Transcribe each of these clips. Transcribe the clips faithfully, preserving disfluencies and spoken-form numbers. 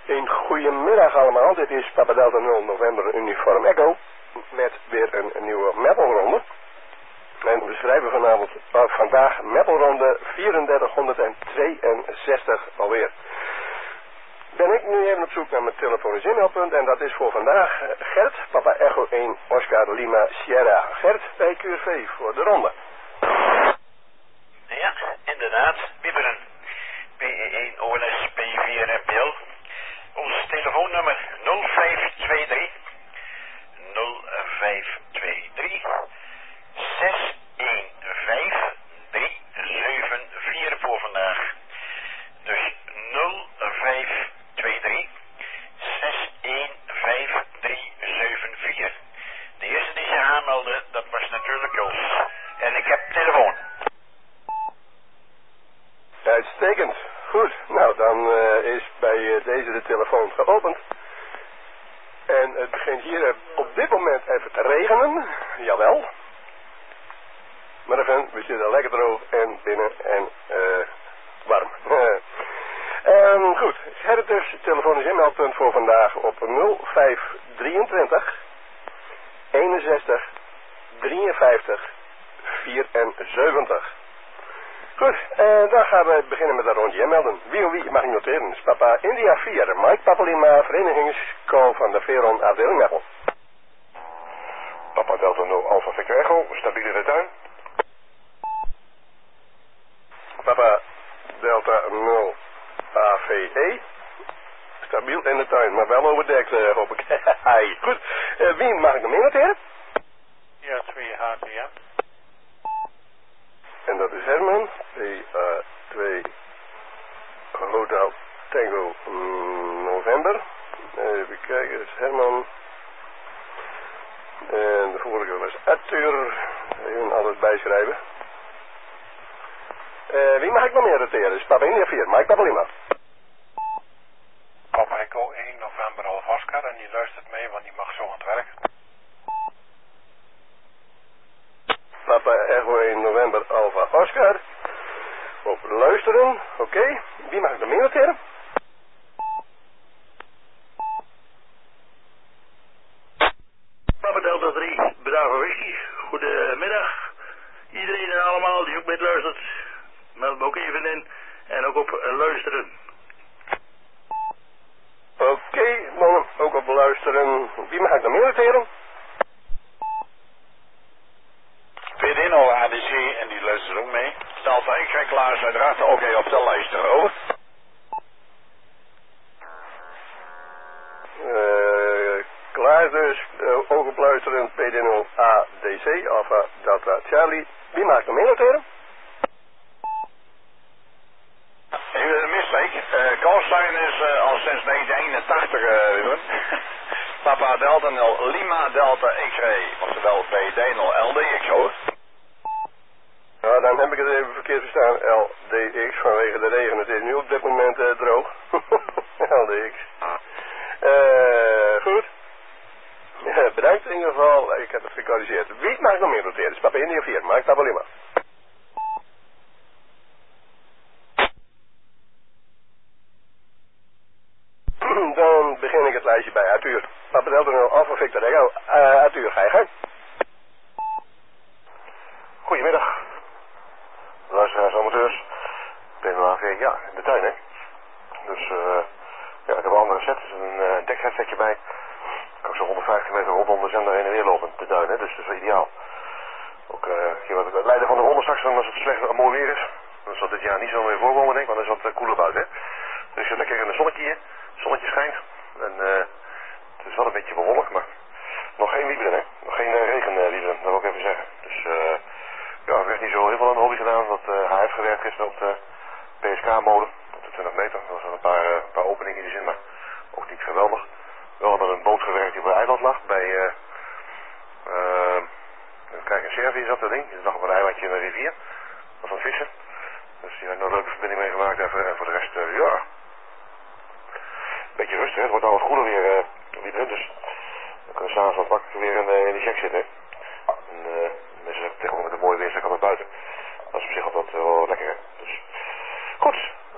Een goedemiddag allemaal, dit is Papa Delta nul November Uniform Echo met weer een, een nieuwe metalronde. En we schrijven vanavond, uh, vandaag metalronde vierentwintighonderdtweeënzestig alweer. Ben ik nu even op zoek naar mijn telefonisch inmeldpunt en dat is voor vandaag uh, Gert, Papa Echo één, Oscar Lima Sierra. Gert bij Q R V voor de ronde. Ja, inderdaad, Wieberen. P E één O N S P vier M P L. Ons telefoonnummer nul vijf twee drie nul vijf twee drie zes een vijf drie zeven vier voor vandaag. Dus nul vijf twee drie zes een vijf drie zeven vier. De eerste die zich aanmeldde, dat was natuurlijk Jos. En ik heb telefoon. Uitstekend. Goed, nou dan uh, is bij uh, deze de telefoon geopend. En het begint hier uh, op dit moment even te regenen. Jawel. Maar even, we zitten lekker droog en binnen en uh, warm. um, goed, Gerrit dus, telefonisch inmeldpunt voor vandaag op nul vijf drieëntwintig eenenzestig drieënvijftig vierenzeventig. Goed, uh, dan gaan we beginnen met een rondje inmelden. Wie of wie mag ik noteren? Is Papa India vier, Mike Papalima, verenigingsco van de Veron afdeling Meppel. Papa Delta nul Alpha Victor Echo, stabiel in de tuin. Papa Delta nul A V E, stabiel in de tuin, maar wel overdekt, uh, hoop ik. Goed, uh, wie mag ik nog meer noteren? Ja, twee H T M. En dat is Herman, P A twee Hotel Tango mm, November. Even kijken, dat is Herman. En de vorige was Arthur. Even alles bijschrijven. Uh, wie mag ik nog meer noteren? Dat is Papa India vier, Mike Papalima. Papa Echo één November Alf Oscar en die luistert mee, want die mag zo aan het werk. Papa Echo één November Alpha Oscar. Op luisteren, oké. Okay. Wie mag ik nog meer noteren? Papa Delta drie, Bravo Whisky. Goedemiddag. Iedereen en allemaal die ook mee luistert, meld me ook even in. En ook op uh, luisteren. Oké, okay, mannen, ook op luisteren. Wie mag ik nog meer noteren? Pedino A D C en die luistert ook mee. Delta X-ray klaar is uiteraard ook okay op de luisteren, over. Uh, klaar dus, uh, ook op luisteren, P D nul A D C, Alpha Delta Charlie. Wie mag ik nog meer noteren? Even een mistake. Uh, Callsign is uh, al sinds negentien eenentachtig, uh, Papa Delta nul Lima Delta X-ray, oftewel P D nul L D X, hoor. Nou, dan heb ik het even verkeerd verstaan. L D X vanwege de regen. Het is nu op dit moment uh, droog. L D X. Uh, goed. Ja, bedankt in ieder geval. Ik heb het gecorrigeerd. Wie mag ik nog meer noteren? Is Papa India vier, Mike Papalima. Dan begin ik het lijstje bij Arthur. Papa Delta nul Alpha Victor Echo. Uh, Arthur, ga je gang. Goedemiddag. Luisteraars, amateurs. Ik ben wel weer, ja, in de tuin, hè. Dus, uh, ja, ik heb een andere set. Er is een uh, dekheadsetje bij. Ik kan zo honderdvijftig meter rondom de zender heen en weer lopen, de duin, hè. Dus dat is wel ideaal. Ook, uh, hier wat het leiden van de ronde straks, als het slecht mooi weer is. Dan zal dit jaar niet zo meer voorkomen, denk ik, want dan is het wat koeler buiten, hè. Dus je zit lekker in het zonnetje hier. Het zonnetje schijnt. En, uh, het is wel een beetje bewolkt, maar nog geen wieberen, hè. Nog geen uh, regen, uh, wieberen, dat wil ik even zeggen. Dus, uh, ja, er werd niet zo heel veel aan de hobby gedaan. Dat uh, hij heeft gewerkt gisteren op de P S K-molen, op de twintig meter. Er waren een paar, uh, paar openingen in die zin, maar ook niet geweldig. Wel hadden we een boot gewerkt die op een eiland lag, bij, uh, uh, kijk, in Servië zat dat ding. Die lag op een eilandje in de rivier, was aan het vissen. Dus die had een leuke verbinding meegemaakt en voor, en voor de rest, uh, ja, een beetje rustig, hè. Het wordt al wat goeder weer, uh, weer dus dan kunnen we s'avonds wat makkelijker weer in, uh, in de check zitten, hè. En, uh, mensen zeggen tegenwoordig met een mooie weer, zijn kan naar buiten. Dat is op zich altijd uh, wel lekker, hè. Dus, goed,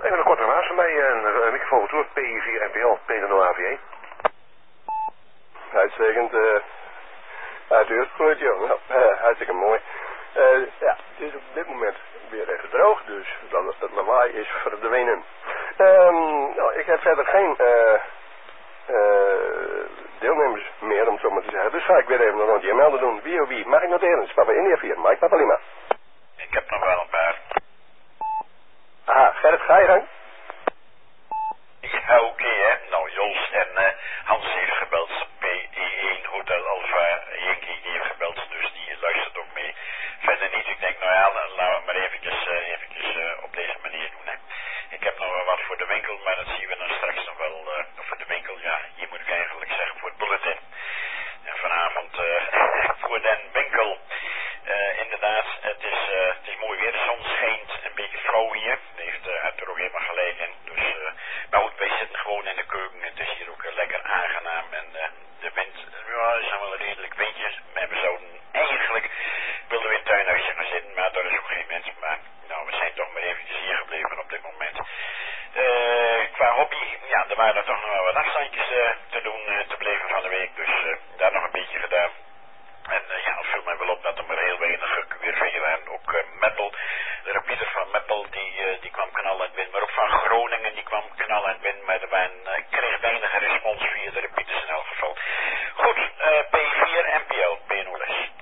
Even een korte relaas van mij, een, een microfoon toer, P I vier N P L, P nul A V E. Uitstekend, uh, uiteraard goed, joh. Nou, uh, hartstikke mooi. Uh, ja, het is op dit moment weer even droog, dus dat, dat lawaai is verdwenen. Um, nou, ik heb verder geen uh, uh, deelnemers meer, om het zo maar te zeggen. Dus ga ik weer even een rondje melden doen. Wie of wie? Mag ik noteren? Papa India vier, Mike Papa Lima. Ik heb nog wel een paar. Aha, Gerrit, ga je gang? Ja, oké, okay, hè. Nou, Jos en uh, Hans heeft gebeld. P I één Hotel Alpha Yankee die heeft gebeld, dus die luistert ook mee. Verder niet, ik denk, nou ja, laten we maar eventjes, uh, eventjes uh, op deze manier doen, hè. Ik heb nog wel wat voor de winkel, maar dat zien we dan straks nog wel. Uh, voor de winkel, ja, hier moet ik eigenlijk zeggen, voor het bulletin. En vanavond uh, voor den winkel. Uh, inderdaad, het is, uh, het is mooi weer, de zon schijnt, een beetje flauw hier. Daar heeft uh, Arthur ook helemaal gelijk in. Dus, uh, maar goed, wij zitten gewoon in de keuken. Het is hier ook uh, lekker aangenaam. En uh, de wind, ja, er zijn wel redelijk windjes. Maar we zouden eigenlijk, wilden we in het tuinhuisje gaan zitten, maar daar is ook geen mens. Maar nou, we zijn toch maar eventjes hier gebleven op dit moment. Uh, qua hobby, ja, er waren er toch nog wel wat afstandjes uh, te doen, uh, te beleven van de week. Dus uh, daar nog een beetje gedaan. En uh, ja, het viel mij wel op dat er maar heel weinig weer veel waren. Ook uh, Meppel, de repeater van Meppel, die, uh, die kwam knallend binnen. Maar ook van Groningen, die kwam knallend binnen. Maar er waren, uh, ik kreeg weinig respons via de repeaters in elk geval. Goed, uh, P vier N P L, P nul S.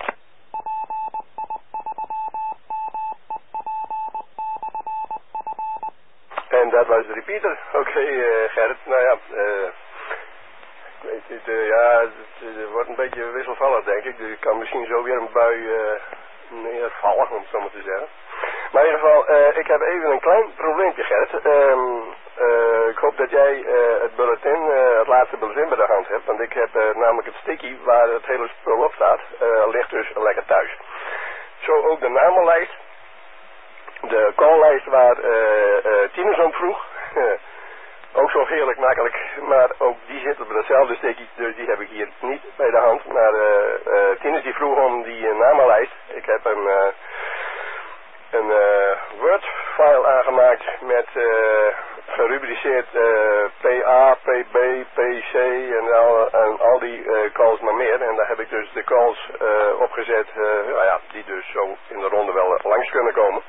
En dat was de repeater. Oké, okay, uh, Gerrit. Nou ja, uh, ik weet niet, uh, ja, het, het wordt een beetje wisselvallig, denk ik. Er kan misschien zo weer een bui uh, neervallen, om het zo maar te zeggen. Maar in ieder geval, uh, ik heb even een klein probleempje, Gerrit. Um, uh, ik hoop dat jij uh, het bulletin, uh, het laatste bulletin bij de hand hebt. Want ik heb uh, namelijk het sticky waar het hele spul op staat, uh, ligt dus lekker thuis. Zo ook de namenlijst. De calllijst waar uh, uh, Tinus om vroeg. Ook zo heerlijk makkelijk, maar ook die zit op hetzelfde sticky, dus die heb ik hier niet bij de hand. Maar uh, uh, Tinus die vroeg om die uh, namenlijst. Ik heb een, uh, een uh, Word-file aangemaakt met uh, gerubriceerd uh, P A, P B, P C en al, en al die uh, calls maar meer. En daar heb ik dus de calls uh, opgezet, uh, nou ja, die dus zo in de ronde wel uh, langs kunnen komen.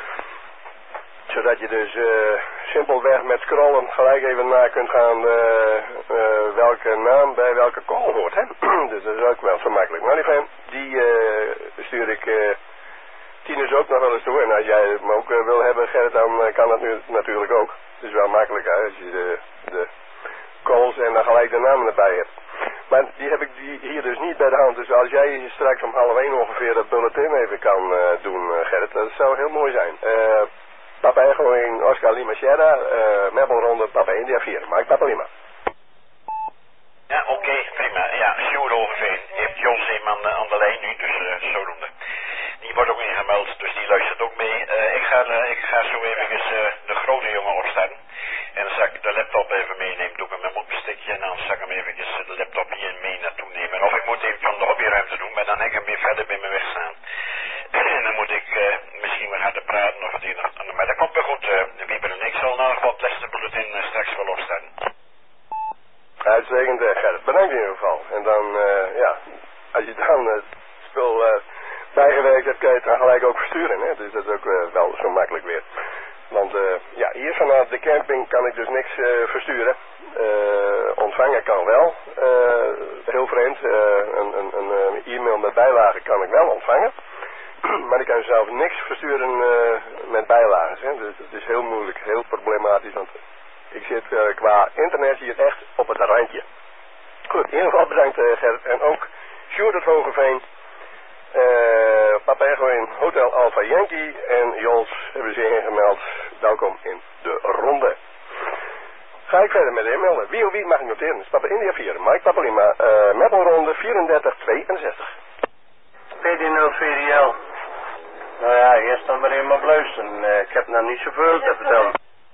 Zodat je dus uh, simpelweg met scrollen gelijk even na kunt gaan uh, uh, welke naam bij welke call hoort. Hè? Dus dat is ook wel zo makkelijk. Maar die, die uh, stuur ik uh, Tinus ook nog wel eens toe. En als jij hem ook uh, wil hebben, Gerrit, dan uh, kan dat nu natuurlijk ook. Het is wel makkelijk hè, als je de, de calls en dan gelijk de namen erbij hebt. Maar die heb ik die hier dus niet bij de hand. Dus als jij straks om half één ongeveer dat bulletin even kan uh, doen, uh, Gerrit, dat zou heel mooi zijn. Uh, Papa Echo in Oscar Lima Sierra, uh, Meppel Ronde, Papa India vier. Mike Papa Lima. Ja, oké, okay, prima. Ja, Sjoerd Overveen heeft Jos een aan, aan de lijn nu, dus uh, zodoende. Die wordt ook ingemeld, dus die luistert ook mee. Uh, ik, ga, uh, ik ga zo even uh, de grote jongen opstaan. En dan zal ik de laptop even meenemen, doe ik hem met mijn stickje en dan zal ik hem even de laptop hier mee naartoe nemen. Of ik moet even van de hobbyruimte doen, maar dan heb ik hem weer verder bij me weg staan. En dan moet ik uh, misschien weer harder praten of het een of ander. Maar dat komt wel goed, uh, Wieber en ik zal nou nog wat testenbulletin uh, straks wel opstaan. Uitstekend, uh, Gerrit. Bedankt in ieder geval. En dan, uh, ja, als je dan het uh, spul uh, bijgewerkt hebt, kun je het dan gelijk ook versturen. Hè? Dus dat is ook uh, wel zo makkelijk weer. Want uh, ja, hier vanuit de camping kan ik dus niks uh, versturen. Uh, ontvangen kan wel. Uh, heel vreemd. Uh, een, een, een e-mail met bijlagen kan ik wel ontvangen. Maar ik kan zelf niks versturen uh, met bijlagen. Hè? Dus het is heel moeilijk, heel problematisch. Want ik zit uh, qua internet hier echt op het randje. Goed, in ieder geval bedankt uh, Gerrit. En ook Sjoerd uit Hogeveen. Uh, Papa Echo in Hotel Alpha Yankee en Jos hebben zich ingemeld. Welkom in de ronde. Ga ik verder met de inmelden. Wie of wie mag ik noteren? Dat is Papa India vier, Mike Papa Lima, uh, Meppelronde vierendertig tweeënzestig. P D nul twee D L. Nou ja, eerst dan maar even op luisteren. Uh, ik heb nog niet zoveel te vertellen.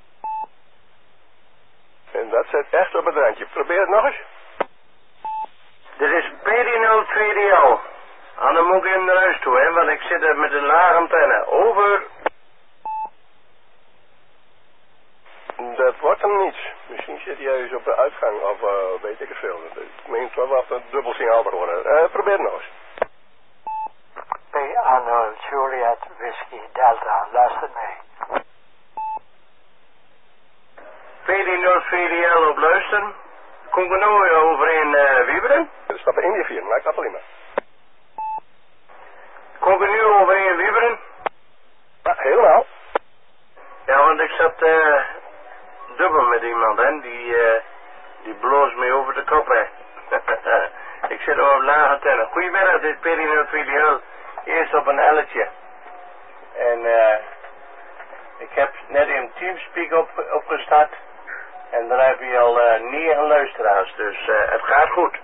En dat zit echt op het randje. Probeer het nog eens. Dit is P D nul twee D L. En dan moet ik even naar huis toe, hè, want ik zit er met een lage antenne. Over. Dat wordt hem niet. Misschien zit hij ergens op de uitgang of uh, weet ik het veel. Ik meen het wel wat een dubbel signaal te horen. Uh, probeer het nog eens. P. Arnold Juliet Whiskey Delta, luister mee. P D nul vier L op luisteren. Kom ik nou overeen uh, wieberen? Dat is Papa India vier, maakt dat prima. Kom ik nu overeen wieberen? Ja, helemaal. Ja, want ik zat uh, dubbel met iemand, hè. Die, uh, die bloos me over de kop, hè. Ik zit op lage tellen. Goedemiddag, dit is P D nul vier L. Eerst op een elletje. En uh, ik heb net in Teamspeak op, opgestart. En daar heb je al uh, negen luisteraars, dus uh, het gaat goed.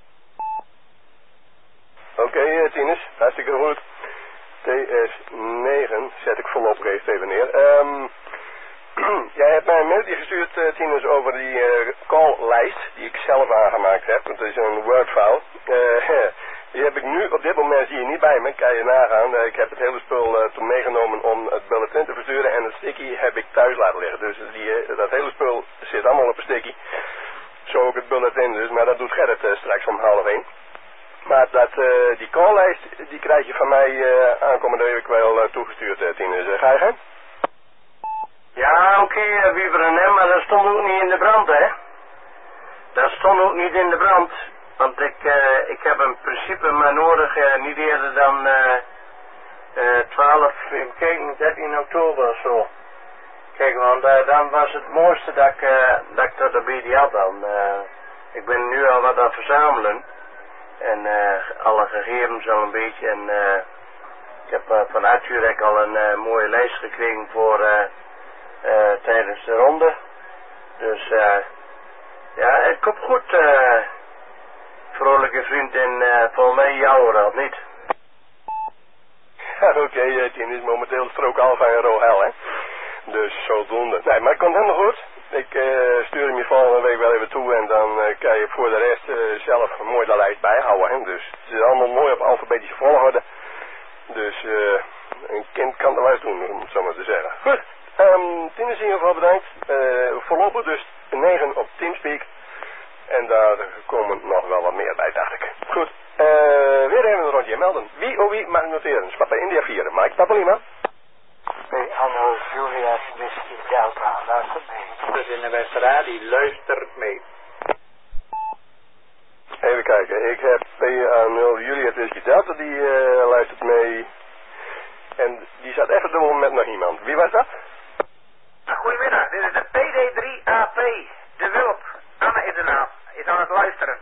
Oké, okay, uh, Tinus, hartstikke goed. T S negen zet ik volop even neer. Um, jij hebt mij een mailtje gestuurd, uh, Tinus, over die uh, calllijst die ik zelf aangemaakt heb. Het is een Word-file. Uh, die heb ik nu op dit moment hier niet bij me, kan je nagaan. Uh, ik heb het hele spul uh, toen meegenomen om het bulletin te versturen en het sticky heb ik thuis laten liggen. Dus die, uh, dat hele spul zit allemaal op een sticky. Zo ook het bulletin dus, maar dat doet Gerrit uh, straks om half één. Maar dat, uh, die calllijst, die krijg je van mij uh, aankomende week wel uh, toegestuurd, uh, Tinus. Uh, ga je gaan? Ja, oké, okay, uh, Wieberen, hè, maar dat stond ook niet in de brand, hè. Dat stond ook niet in de brand. Want ik, uh, ik heb in principe maar nodig, uh, niet eerder dan uh, uh, twaalf, even kijken, dertien oktober of zo. Kijk, want uh, dan was het mooiste dat ik, uh, dat ik tot de B D had dan. Uh, ik ben nu al wat aan het verzamelen. En uh, alle gegevens al een beetje. En uh, ik heb uh, van Arthur al een uh, mooie lijst gekregen voor uh, uh, tijdens de ronde. Dus uh, ja, het komt goed, uh, vrolijke vriend. En uh, volgens mij jouw raad niet. Ja, oké, okay, uh, Tien is momenteel strook Alpha en Rohel, hè. Dus zodoende. Nee, maar het komt helemaal goed. Ik uh, stuur hem je volgende week wel even toe en dan uh, kan je voor de rest uh, zelf mooi de lijst bijhouden. Hè? Dus het is allemaal mooi op alfabetische volgorde. Dus uh, een kind kan er wel eens doen, om het zo maar te zeggen. Goed, um, Tien is in ieder geval bedankt. Uh, voorlopig dus negen op Teamspeak. En daar komen nog wel wat meer bij, dacht ik. Goed, uh, weer even een rondje melden. Wie oh wie mag noteren? Papa India vier. Mike Papalima. Hey, Anno Juliet Whiskey Delta, luister mee. Dus in de Westerra, die luistert mee. Even kijken, ik heb P A nul Juliet Whiskey Delta, die uh, luistert mee. En die zat even dubbel met nog iemand. Wie was dat? Goedemiddag, dit is de P D drie A P, de Wulp. Anne is de naam, is aan het luisteren.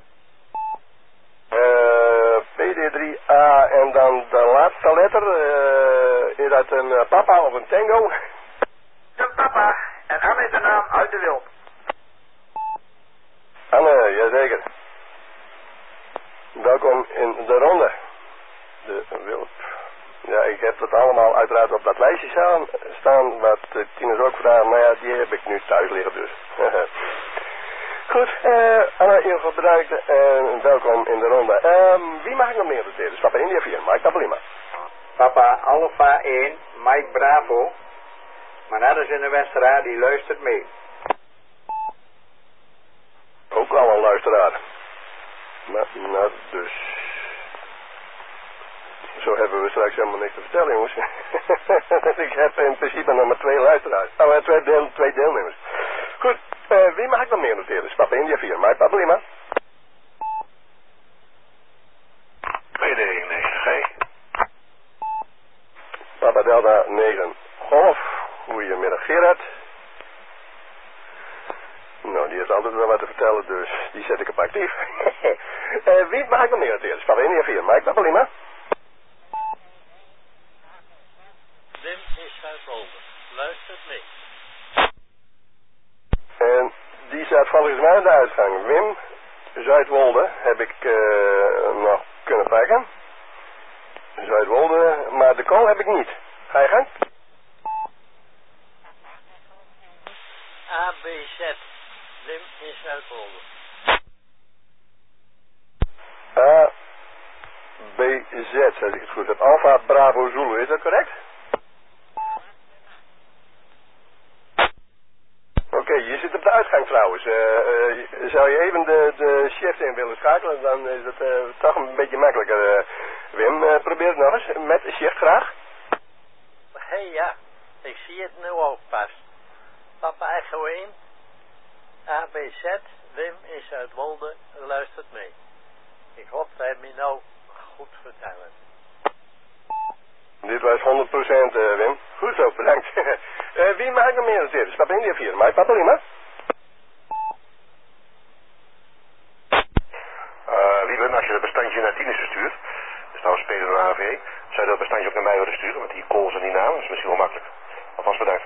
Uh, P D drie A en dan de laatste letter, uh, is dat een uh, papa of een tango? Een papa, en Anne is de naam uit de Wulp. Anne, jazeker. Welkom in de ronde. De Wulp. Ja, ik heb het allemaal uiteraard op dat lijstje staan, staan wat uh, Tinus ook vraagt, maar ja, die heb ik nu thuis liggen dus. Goed, uh, Anna, in ieder geval bedankt en uh, welkom in de ronde. Um, wie mag ik nog meer noteren? Dus Papa India vier, Mike Papalima. Papa Alpha één, Mike Bravo. Maar net als in de Westerra, die luistert mee. Ook al een luisteraar. Maar, nou, dus... Zo hebben we straks helemaal niks te vertellen, jongens. Ik heb in principe nog maar twee luisteraars. Oh, twee, deel, twee deelnemers. Goed, uh, wie mag ik nog meer noteren? Dus Papa India vier, Mike Papalima. P D negen G. Papa Delta negen Golf. Goedemiddag Gerard. Nou, die heeft altijd wel wat te vertellen, dus die zet ik op actief. uh, wie mag ik nog meer noteren? Dus Papa India vier, Mike Papalima. Wim is Zuidwolde. Luistert mee. En die staat volgens mij aan de uitgang. Wim, Zuidwolde, heb ik uh, nog kunnen pakken. Zuidwolde, maar de call heb ik niet. Ga je gang? A B Z. Wim in Zuidwolde. A B Z, als ik het goed heb. Alpha Bravo Zulu, is dat correct? trouwens. Uh, uh, zou je even de, de chef in willen schakelen, dan is het uh, toch een beetje makkelijker. Uh, Wim, uh, probeer het nog eens. Met de chef graag. Hé hey, ja, ik zie het nu ook pas. Papa Echo één, A B Z, Wim in Zuidwolde, luistert mee. Ik hoop dat hij me nou goed vertellen. Dit was honderd procent uh, Wim. Goed zo, bedankt. uh, wie mag ik nog meer noteren? Dus Papa India vier, maar Papa Lima? Uh, Wielen, als je het bestandje naar Tienissen stuurt, dus trouwens spelen door A V, zou je dat bestandje ook naar mij willen sturen, met die calls en die namen, dat is misschien wel makkelijk. Alvast bedankt.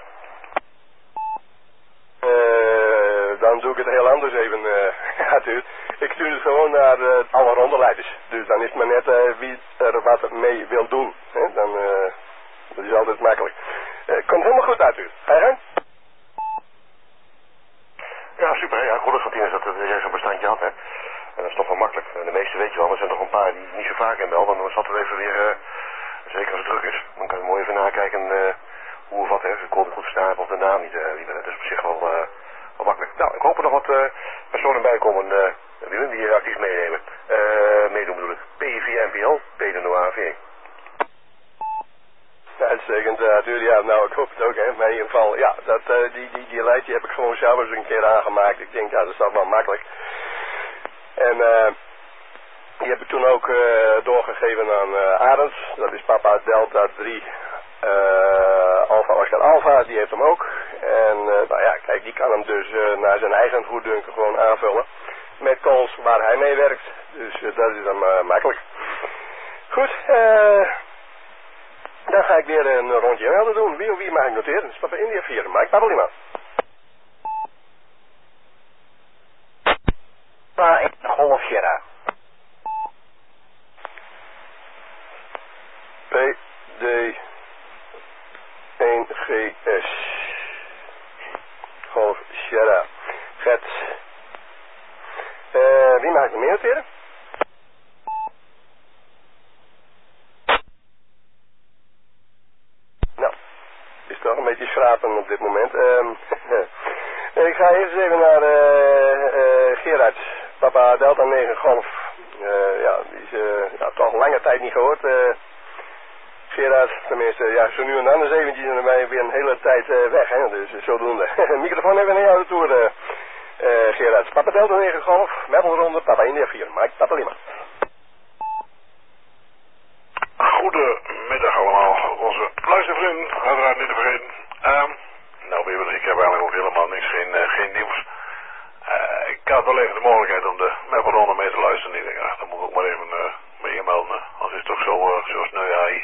Uh, dan doe ik het heel anders even, uh, ja, tuur. Ik stuur het gewoon naar uh, alle rondeleiders. Dus dan is het maar net uh, wie er wat mee wil doen. Hè? Dan, uh, dat is altijd makkelijk. Uh, komt helemaal goed uit, u. Ga je gang? Ja, super. Ja, gelukkig van Tienes dat jij zo'n bestandje had, hè. En dat is toch wel makkelijk. En de meeste weet je wel, er zijn toch een paar die niet zo vaak in bel. Dan zat er even weer, uh, zeker als het druk is. Dan kan je mooi even nakijken uh, hoe of wat, hè. Ik kon het goed verstaan of de naam niet, uh, wie ben. Dat is op zich wel, uh, wel makkelijk. Nou, ik hoop er nog wat uh, personen bij komen, uh, die, die actief meenemen. Uh, meedoen bedoel ik. P I V N P L, P de A V. Ja, uitstekend, uh, natuurlijk. Ja, nou, ik hoop het ook, hè. Maar in ieder geval, ja, dat, uh, die, die, die lijst die heb ik gewoon zelf eens een keer aangemaakt. Ik denk, ja, dat is toch wel makkelijk. En uh, die heb ik toen ook uh, doorgegeven aan uh, Arends. Dat is papa Delta drie uh, Alpha Oscar Alpha. Die heeft hem ook. En uh, nou ja, kijk, die kan hem dus uh, naar zijn eigen goeddunken gewoon aanvullen. Met calls waar hij mee werkt. Dus uh, dat is dan uh, makkelijk. Goed, uh, dan ga ik weer een rondje melden doen. Wie of wie mag ik noteren? Dat is papa India vier. Mike Papa Lima. Pa in Golf Sierra. P D één G S. Golf Sierra. Get. Uh, wie mag ik nog meer noteren? Nou, is toch een beetje schrapen op dit moment. Um, ik ga eerst even naar uh, uh, Gerard. Papa Delta negen Golf. Uh, ja, die is uh, ja, toch lange tijd niet gehoord. Uh, Gerard, tenminste, ja, zo nu en dan is eventjes en dan ben je weer een hele tijd uh, weg, hè, dus zodoende. Microfoon even naar jou de toer, uh, uh, Gerard. Papa Delta negen Golf, Meppelronde, Papa India vier, Mike Papa Lima. Goedemiddag allemaal, onze luistervriend, uiteraard niet te vergeten. Um, nou, Bibber, ik heb eigenlijk ook helemaal niks, geen, uh, geen nieuws. Uh, ik had wel even de mogelijkheid om de Meppelronde mee te luisteren. Ik denk, ach, dan moet ik ook maar even uh, mee inmelden, als is het toch zo, uh, zo sneu hij.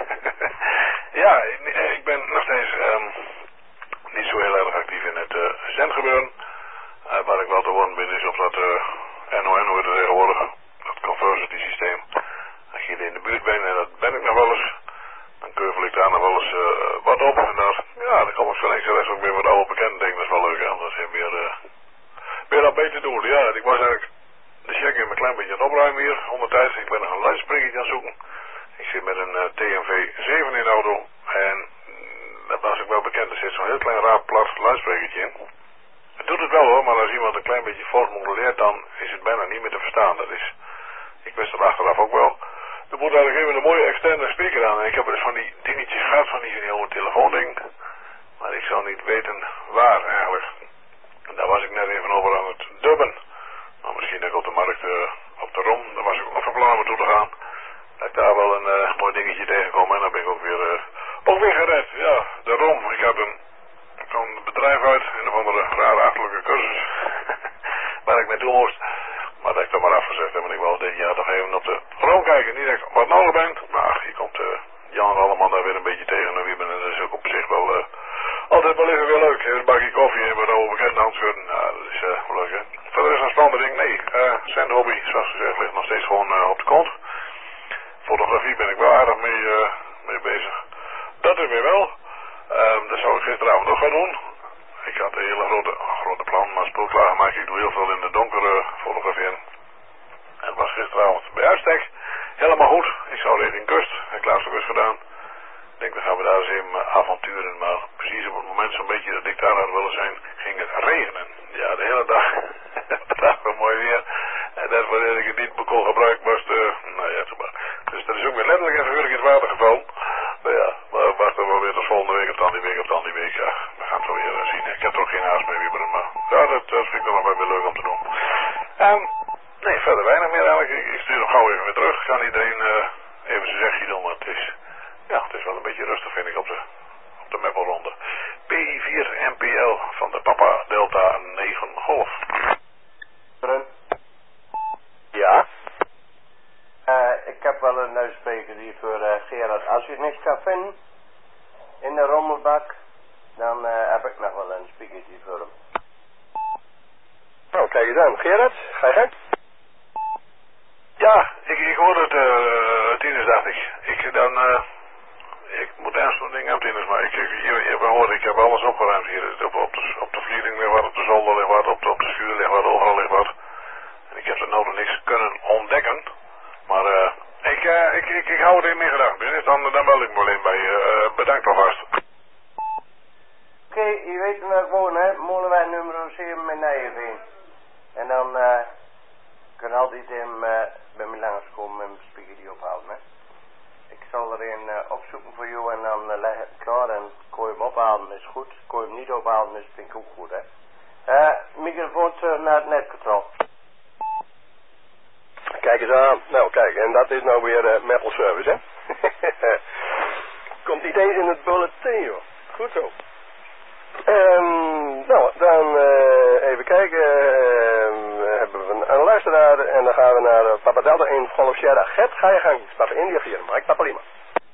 Ja, ik ben nog steeds um, niet zo heel erg actief in het uh, zendgebeuren. Uh, waar ik wel te wonen ben is op dat uh, N O N wordt er tegenwoordig, dat conversity systeem. Als je in de buurt bent, en dat ben ik nog wel eens, dan curvel ik daar nog wel eens uh, wat op. En daar, ja, dan kom ik zo links en rechts ook weer wat oude bekenden. Denk dat is wel leuk, hè, omdat ze weer, uh, weer dat beter doen. Ja, ik was eigenlijk de check in een klein beetje aan het opruimen hier, ondertijds. Ik ben nog een luidsprekkertje aan het zoeken. Ik zit met een uh, T M V zeven in de auto. En mm, dat was ook wel bekend, er zit zo'n heel klein raar plat luidsprekertje in. Het doet het wel hoor, maar als iemand een klein beetje fors modelleert, dan is het bijna niet meer te verstaan. Dat is, ik wist het achteraf ook wel. Er moet eigenlijk even een mooie externe speaker aan. En ik heb dus van die dingetjes gehad, van die, van die oude telefoonding. Maar ik zou niet weten waar eigenlijk. En daar was ik net even over aan het dubben. Nou, misschien dat ik op de markt, uh, op de Rom, daar was ik ook nog van plan om naartoe te gaan. Dat ik daar wel een uh, mooi dingetje tegenkom en dan ben ik ook weer, uh, ook weer gered. Ja, de Rom. Ik had een, zo'n bedrijf uit, een of andere rare achterlijke cursus. Waar ik naartoe moest. Maar dat ik dat maar afgezegd heb en ik wel dit jaar toch even op de Rom kijken. Niet dat ik wat nodig ben, maar je komt uh, Jan allemaal daar weer een beetje tegen en wie ben en dat is ook op zich wel uh, altijd wel even weer leuk. Even een bakje koffie en wat oude bekende handschudden. Ja, dat is uh, wel leuk hè. Verder is een spannende ding. Nee, uh, zijn hobby, zoals gezegd, ligt nog steeds gewoon uh, op de kont. Fotografie ben ik wel aardig mee, uh, mee bezig. Dat is weer wel. Um, dat zou ik gisteravond ook gaan doen. Ik had een hele grote, grote plan, maar spoelklaar maak ik doe heel veel in de donkere fotograferen. En het was gisteravond bij uitstek helemaal goed. Ik zou richting kust, heb ik laatst ook eens gedaan. Ik denk dan gaan we daar eens even avonturen, maar precies op het moment zo'n beetje dat ik daar had willen zijn, ging het regenen. ja, de hele dag. Prachtig mooi weer. En dat wanneer ik het niet kon gebruiken was, uh, nou ja, maar. Dus er is ook weer letterlijk en figuurlijk in het water gevallen. Nou ja, maar wacht er wel weer tot volgende week, of dan die week, of dan die week. Ja, we gaan het wel weer zien. Ik heb er ook geen haast mee, Wieberen, maar ja, dat, dat vind ik dan nog wel weer leuk om te doen. En, nee, verder weinig meer eigenlijk. Ik, ik stuur nog gauw even weer terug. Ik kan iedereen uh, even zijn zegje doen, want het is, ja, het is wel een beetje rustig, vind ik, op de, op de Meppelronde. P vier M P L van de Papa Delta negen Golf. Ja? Uh, ik heb wel een uitspreker die voor uh, Gerard. Als u niks kan vinden in de rommelbak, dan uh, heb ik nog wel een speakertje voor hem. Nou, kijk eens aan. Gerard, ga je gang? Ja, ik, ik hoorde het, uh, tieners dacht ik. Ik dan, uh, ik moet ergens zo'n ding aan tieners, maar ik, ik, je, je hoort, ik heb alles opgeruimd hier. Op, op, de, op de vliering ligt wat, op de zolder ligt wat, op de, op de schuur ligt wat, overal ligt wat. En ik heb er nou nog niks kunnen ontdekken. Maar uh, ik, uh, ik, ik, ik hou het in mijn gedachten. Dan, dan meld ik me alleen bij je. Uh, bedankt alvast. Oké, okay, je weet waar ik woon, hè? Molenwijk nummer zeven in Nijenveen. En dan uh, kun je altijd hem, uh, bij me langskomen en mijn speakertje ophalen, hè? Ik zal er een uh, opzoeken voor jou en dan uh, leg het klaar en kon je hem ophalen, is goed. Kon je hem niet ophalen, is vind ik ook goed, hè? Uh, microfoon terug naar het netcontrole. Kijk eens aan. Nou, kijk, en dat is nou weer uh, Meppel Service, hè? Komt niet eens in het bulletin, joh. Goed zo. Um, nou, dan uh, even kijken. Uh, hebben we een, een luisteraar en dan gaan we naar uh, Papa Delta in Golf Sierra. Gert, ga je gang. Papa India vier, Mike Papa Lima.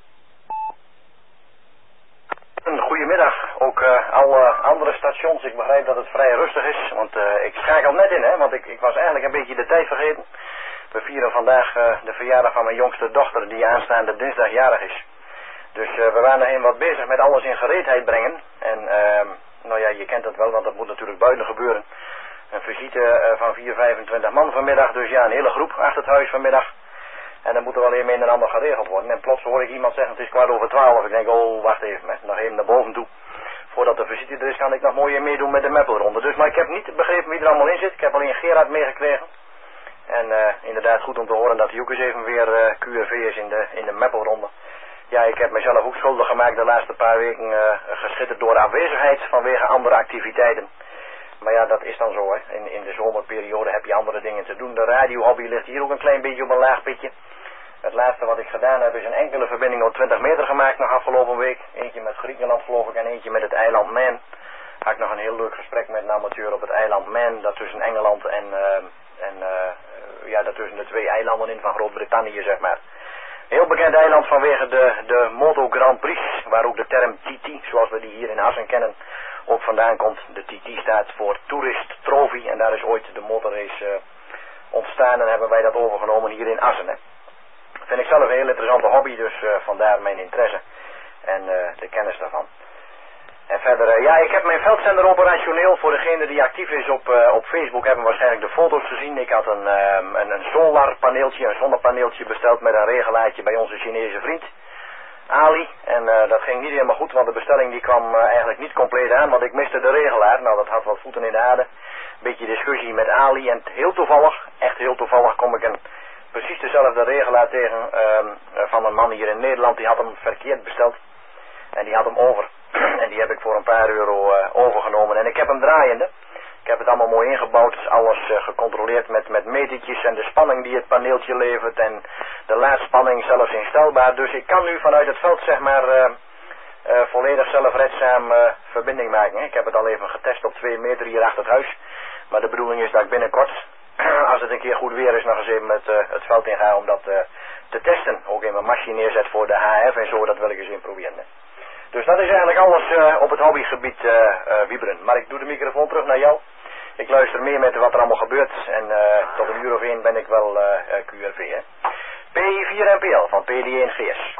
Goedemiddag, ook uh, alle andere stations. Ik begrijp dat het vrij rustig is, want uh, ik schakel net in, hè, want ik, ik was eigenlijk een beetje de tijd vergeten. We vieren vandaag uh, de verjaardag van mijn jongste dochter, die aanstaande dinsdag jarig is. Dus uh, we waren er een wat bezig met alles in gereedheid brengen. En uh, nou ja, je kent dat wel, want dat moet natuurlijk buiten gebeuren. Een visite uh, van vier, vijfentwintig man vanmiddag, dus ja, een hele groep achter het huis vanmiddag. En dan moet er wel even een en ander geregeld worden. En plots hoor ik iemand zeggen, het is kwart over twaalf. Ik denk, oh, wacht even, hè. Nog even naar boven toe. Voordat de visite er is, kan ik nog mooi meedoen met de Meppelronde. Dus, maar ik heb niet begrepen wie er allemaal in zit. Ik heb alleen Gerard meegekregen. En uh, inderdaad goed om te horen dat hij ook eens even weer uh, Q R V is in de, in de Meppelronde. Ja, ik heb mezelf ook schuldig gemaakt de laatste paar weken uh, geschitterd door afwezigheid vanwege andere activiteiten. Maar ja, dat is dan zo, hè. In, in de zomerperiode heb je andere dingen te doen. De radiohobby ligt hier ook een klein beetje op een laag pitje. Het laatste wat ik gedaan heb is een enkele verbinding op twintig meter gemaakt nog afgelopen week. Eentje met Griekenland geloof ik en eentje met het eiland Man. Had ik nog een heel leuk gesprek met een amateur op het eiland Man. Dat tussen Engeland en, uh, en uh, ja, dat tussen de twee eilanden in van Groot-Brittannië, zeg maar. Heel bekend eiland vanwege de, de Moto Grand Prix, waar ook de term T T, zoals we die hier in Assen kennen, ook vandaan komt. De T T staat voor Tourist Trophy en daar is ooit de motorrace uh, ontstaan en hebben wij dat overgenomen hier in Assen. Hè. Vind ik zelf een heel interessante hobby, dus uh, vandaar mijn interesse en uh, de kennis daarvan. En verder, uh, ja, ik heb mijn veldzender operationeel. Voor degene die actief is op, uh, op Facebook hebben waarschijnlijk de foto's gezien. Ik had een, uh, een, een solarpaneeltje, een zonnepaneeltje besteld met een regelaartje bij onze Chinese vriend Ali. En uh, dat ging niet helemaal goed, want de bestelling die kwam uh, eigenlijk niet compleet aan, want ik miste de regelaar. Nou, dat had wat voeten in de aarde. Beetje discussie met Ali en heel toevallig, echt heel toevallig, kom ik een precies dezelfde regelaar tegen uh, van een man hier in Nederland. Die had hem verkeerd besteld en die had hem over. En die heb ik voor een paar euro uh, overgenomen. En ik heb hem draaiende. Ik heb het allemaal mooi ingebouwd. Alles uh, gecontroleerd met, met metertjes en de spanning die het paneeltje levert. En de laadspanning zelfs instelbaar. Dus ik kan nu vanuit het veld zeg maar uh, uh, volledig zelfredzaam uh, verbinding maken. Ik heb het al even getest op twee meter hier achter het huis. Maar de bedoeling is dat ik binnenkort, als het een keer goed weer is, nog eens even met uh, het veld in ga om dat uh, te testen. Ook in mijn machine neerzet voor de H F en zo. Dat wil ik eens in proberen. Dus dat is eigenlijk alles uh, op het hobbygebied, uh, uh, Wieberen. Maar ik doe de microfoon terug naar jou. Ik luister meer met wat er allemaal gebeurt. En uh, tot een uur of één ben ik wel uh, uh, Q R V, hè. P vier M P L van P D één G S.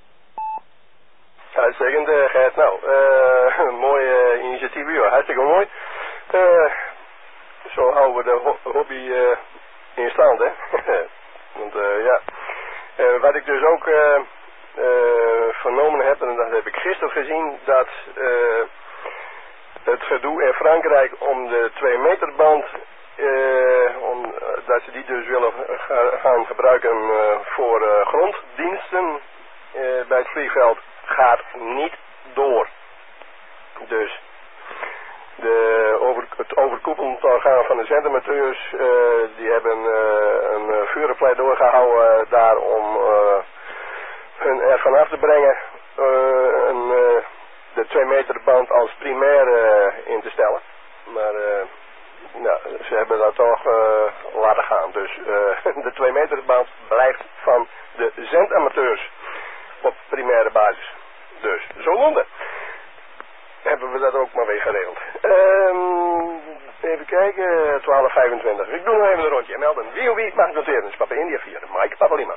Uitstekend, uh, Gert. Nou, uh, een mooi uh, initiatief, joh. Hartstikke mooi. Uh, zo houden we de ho hobby uh, in stand, hè. Want uh, ja, uh, wat ik dus ook uh, uh, vernomen heb, en dat heb ik gisteren gezien, dat uh, het gedoe in Frankrijk om de twee meter band, uh, om, uh, dat ze die dus willen ga, gaan gebruiken uh, voor uh, gronddiensten uh, bij het vliegveld, gaat niet door. Dus de over, het overkoepelend orgaan van de zendamateurs, uh, die hebben uh, een uh, vurenpleidooi gehouden uh, daar om uh, hun ervan af te brengen uh, een, uh, de twee meter band als primair uh, in te stellen. Maar uh, nou, ze hebben dat toch uh, laten gaan. Dus uh, de twee meter band blijft van de zendamateurs op primaire basis. Dus zodoende hebben we dat ook maar weer geregeld. Um, even kijken, twaalf vijfentwintig. Ik doe nog even een rondje. Melden. Wie of wie mag noteren? Papa India vier. Mike, Papa Lima.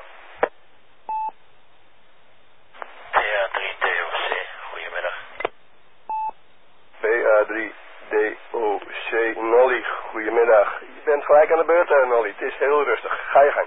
P A drie D O C, goedemiddag. P A drie D O C, Nolly, goedemiddag. Je bent gelijk aan de beurt, uh, Nolly. Het is heel rustig. Ga je gang.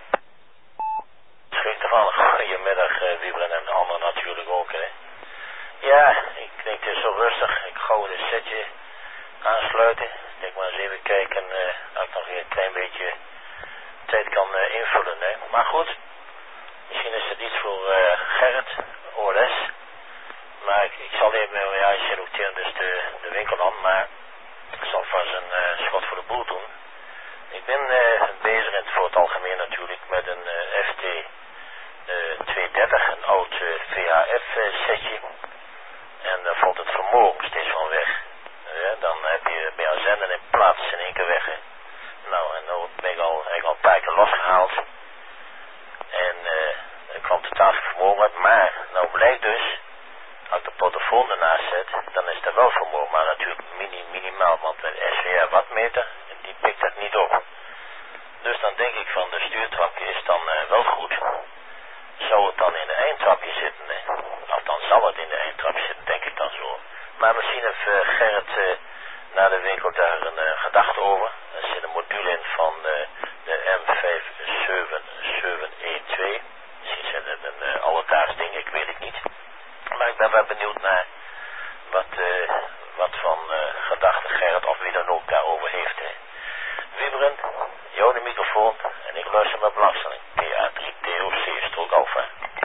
Schrik ervan. Goedemiddag, uh, Wiebren en de anderen natuurlijk ook, hè. Ja, ik denk het is zo rustig. Ik ga het setje aansluiten. Ik denk maar eens even kijken uh, dat ik nog weer een klein beetje tijd kan uh, invullen, hè. Maar goed, misschien is het iets voor uh, Gerrit, O R S. Maar ik, ik zal even, ja, je noteren dus de, de winkel aan, maar ik zal vast een uh, schot voor de boel doen. Ik ben uh, bezig in het, voor het algemeen natuurlijk met een uh, F T uh, tweehonderddertig, een oud uh, V H F uh, setje. En dan valt het vermogen steeds van weg. Ja, dan heb je bij een zender in plaats in één keer weg. Hè. Nou, en dan ben ik al, ik al een paar keer losgehaald. En uh, ik kwam totaal geen vermogen uit. Maar, nou blijkt dus, als ik de portofoon ernaast zet, dan is er wel vermogen. Maar natuurlijk mini, minimaal, want met S V R wattmeter, die pikt dat niet op. Dus dan denk ik van, de stuurtrapje is dan uh, wel goed. Zou het dan in de eindtrapje zitten, hè? Of dan zal het in de eindtrapje zitten, denk ik dan zo. Maar misschien heeft uh, Gerrit uh, na de winkel daar een uh, gedachte over. Er zit een module in van uh, de M vijf zeven zeven een twee. Misschien zijn het een uh, alledaags ding, ik weet het niet. Maar ik ben wel benieuwd naar wat, uh, wat van uh, gedachten Gerrit of wie dan ook daarover heeft, hè. Wieberen, jou de microfoon en ik luister met belangstelling. P A drie D O C, Strook Alpha.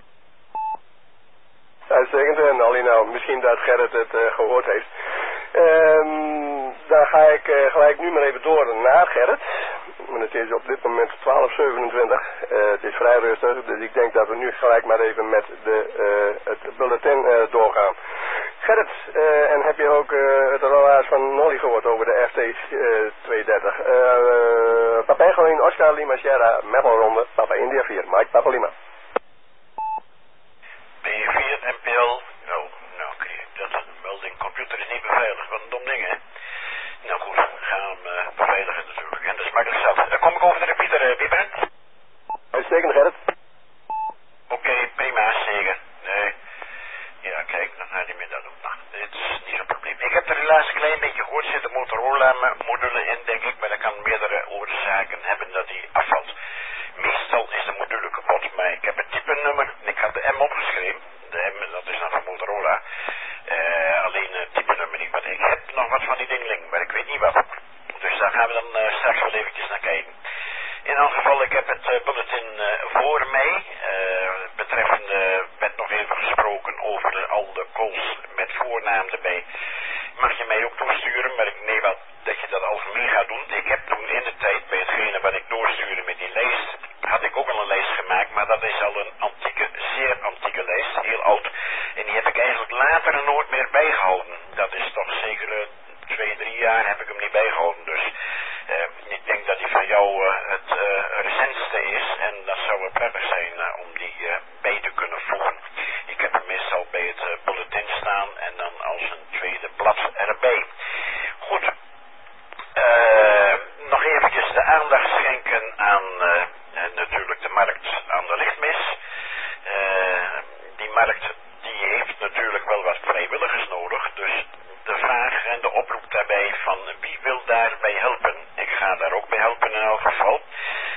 Uitstekend, en alleen nou, misschien dat Gerrit het uh, gehoord heeft. Um, dan ga ik uh, gelijk nu maar even door naar Gerrit. Want het is op dit moment twaalf zevenentwintig. Uh, het is vrij rustig, dus ik denk dat we nu gelijk maar even met de, uh, het bulletin uh, doorgaan. Gerrit, uh, en heb je ook uh, het relaas van Nolly gehoord over de F T uh, tweehonderddertig? Uh, uh, Papa Egelin, Oscar Lima Sierra, Meppel Ronde, Papa India vier, Mike Papa Lima. B vier N P L. Oh, nou oké, okay. Dat is een melding. Computer is niet beveiligd. Wat een dom ding, hè? Nou goed, we gaan hem uh, beveiligen natuurlijk. En dat is makkelijk zat. Dan kom ik over de repeater, uh, Wieberen. Uitstekend, Gerrit. Oké, okay, prima, zeker. Nee. Ja, kijk, dan gaat hij met dat ook. Nou, dit is niet zo'n probleem. Ik heb er helaas een klein beetje gehoord. Zit de Motorola module in, denk ik. Maar dat kan meerdere oorzaken hebben dat die afvalt. Meestal is de module kapot, maar ik heb het type nummer. Ik had de M opgeschreven. De M, dat is dan van Motorola. Uh, alleen het type nummer niet. Maar ik heb nog wat van die dingling, maar ik weet niet wat. Dus daar gaan we dan uh, straks wel eventjes naar kijken. In elk geval, ik heb het uh, bulletin uh, voor mij. Uh, betreffende, werd nog even gesproken over de, al de calls met voornaam erbij. Mag je mij ook toesturen, maar ik neem aan dat je dat algemeen gaat doen. Ik heb toen in de tijd bij hetgene wat ik doorstuurde met die lijst, had ik ook al een lijst gemaakt, maar dat is al een antieke, zeer antieke lijst, heel oud. En die heb ik eigenlijk later nooit meer bijgehouden. Dat is toch zeker uh, twee, drie jaar heb ik hem niet bijgehouden. Dus uh, ik denk dat die van jou uh, het uh, recentste is en dat zou wel prettig zijn uh, om die uh, bij te kunnen voegen. Ik heb hem meestal bij het uh, bulletin staan en dan als een tweede blad erbij. Goed. Uh, nog eventjes de aandacht schenken aan uh, natuurlijk de markt aan de lichtmis. Uh, die markt die heeft natuurlijk wel wat vrijwilligers nodig. Dus de vraag en de oproep daarbij van wie wil daarbij helpen. Ik ga daar ook bij helpen in elk geval.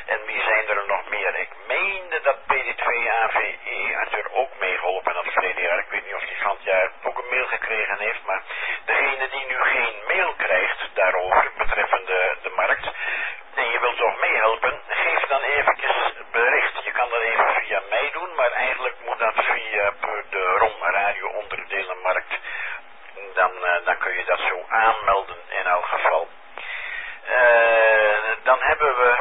En wie zijn er nog meer? Ik meende dat P D twee A V E had er ook meegeholpen dat verleden jaar. Ik weet niet of die van het jaar ook een mail gekregen heeft, maar degene die nu geen mail krijgt daarover, betreffende de markt, en je wilt toch meehelpen, geef dan eventjes bericht. Je kan dat even via mij doen, maar eigenlijk moet dat via de ROM Radio Onderdelenmarkt. Dan, uh, dan kun je dat zo aanmelden in elk geval. Uh, dan hebben we,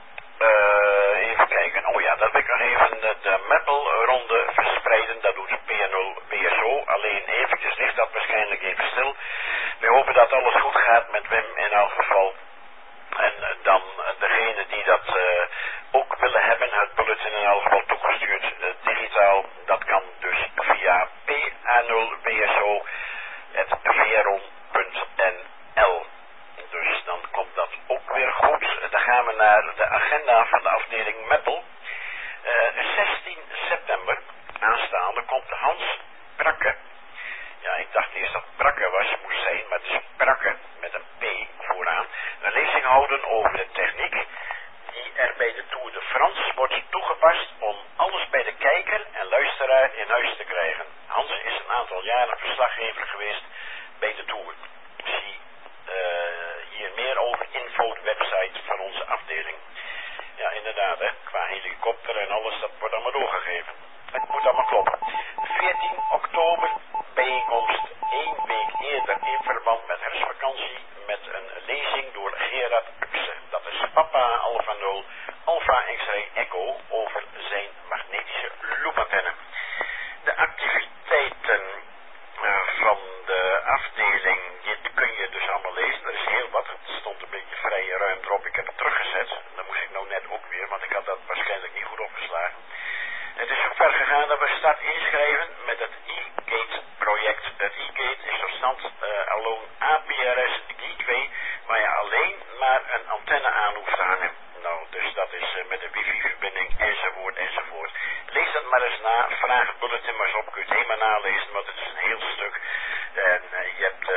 uh, even kijken, oh ja, dat wil ik nog even de, de Meppel-ronde verspreiden. Dat doet P nul B S O, alleen eventjes ligt dat waarschijnlijk even stil. We hopen dat alles goed gaat met Wim in elk geval. En uh, dan uh, degene die dat uh, ook willen hebben, het bulletin in elk geval toegestuurd uh, digitaal, dat kan dus via P nul B S O at veron punt n l. Dus dan komt dat ook weer goed. Dan gaan we naar de agenda van de afdeling Meppel. Uh, zestien september aanstaande komt Hans Brakke. Ja, ik dacht eerst dat Brakke was, moest zijn, maar het is Brakke met een P vooraan. Een lezing houden over de techniek die er bij de Tour de France wordt toegepast om alles bij de kijker en luisteraar in huis te krijgen. Hans is een aantal jaren verslaggever geweest bij de Tour. Zie uh, hier meer over info, de website van onze afdeling. Ja, inderdaad, hè, qua helikopter en alles, dat wordt allemaal doorgegeven. Het moet allemaal kloppen. veertien oktober, bijeenkomst één week eerder in verband met herfstvakantie met een lezing door Gerard Ukse. Dat is Papa Alpha nul Alpha X-ray Echo over zijn magnetische loopantenne. De activiteiten uh, van de afdeling, dit kun je dus allemaal lezen. Er is heel wat, het stond een beetje vrij ruim erop. Ik heb het teruggezet. Dat moest ik nou net ook weer, want ik had dat waarschijnlijk niet goed opgeslagen. Het is zo ver gegaan dat we start inschrijven met het e-gate project. Het e-gate is tot stand uh, alone A P R S Gateway, waar je alleen maar een antenne aan hoeft te hangen. Nou, dus dat is uh, met een wifi-verbinding enzovoort enzovoort. Lees dat maar eens na, vraag het bulletin maar eens op, kun je het helemaal nalezen, want het is een heel stuk. En uh, je hebt uh,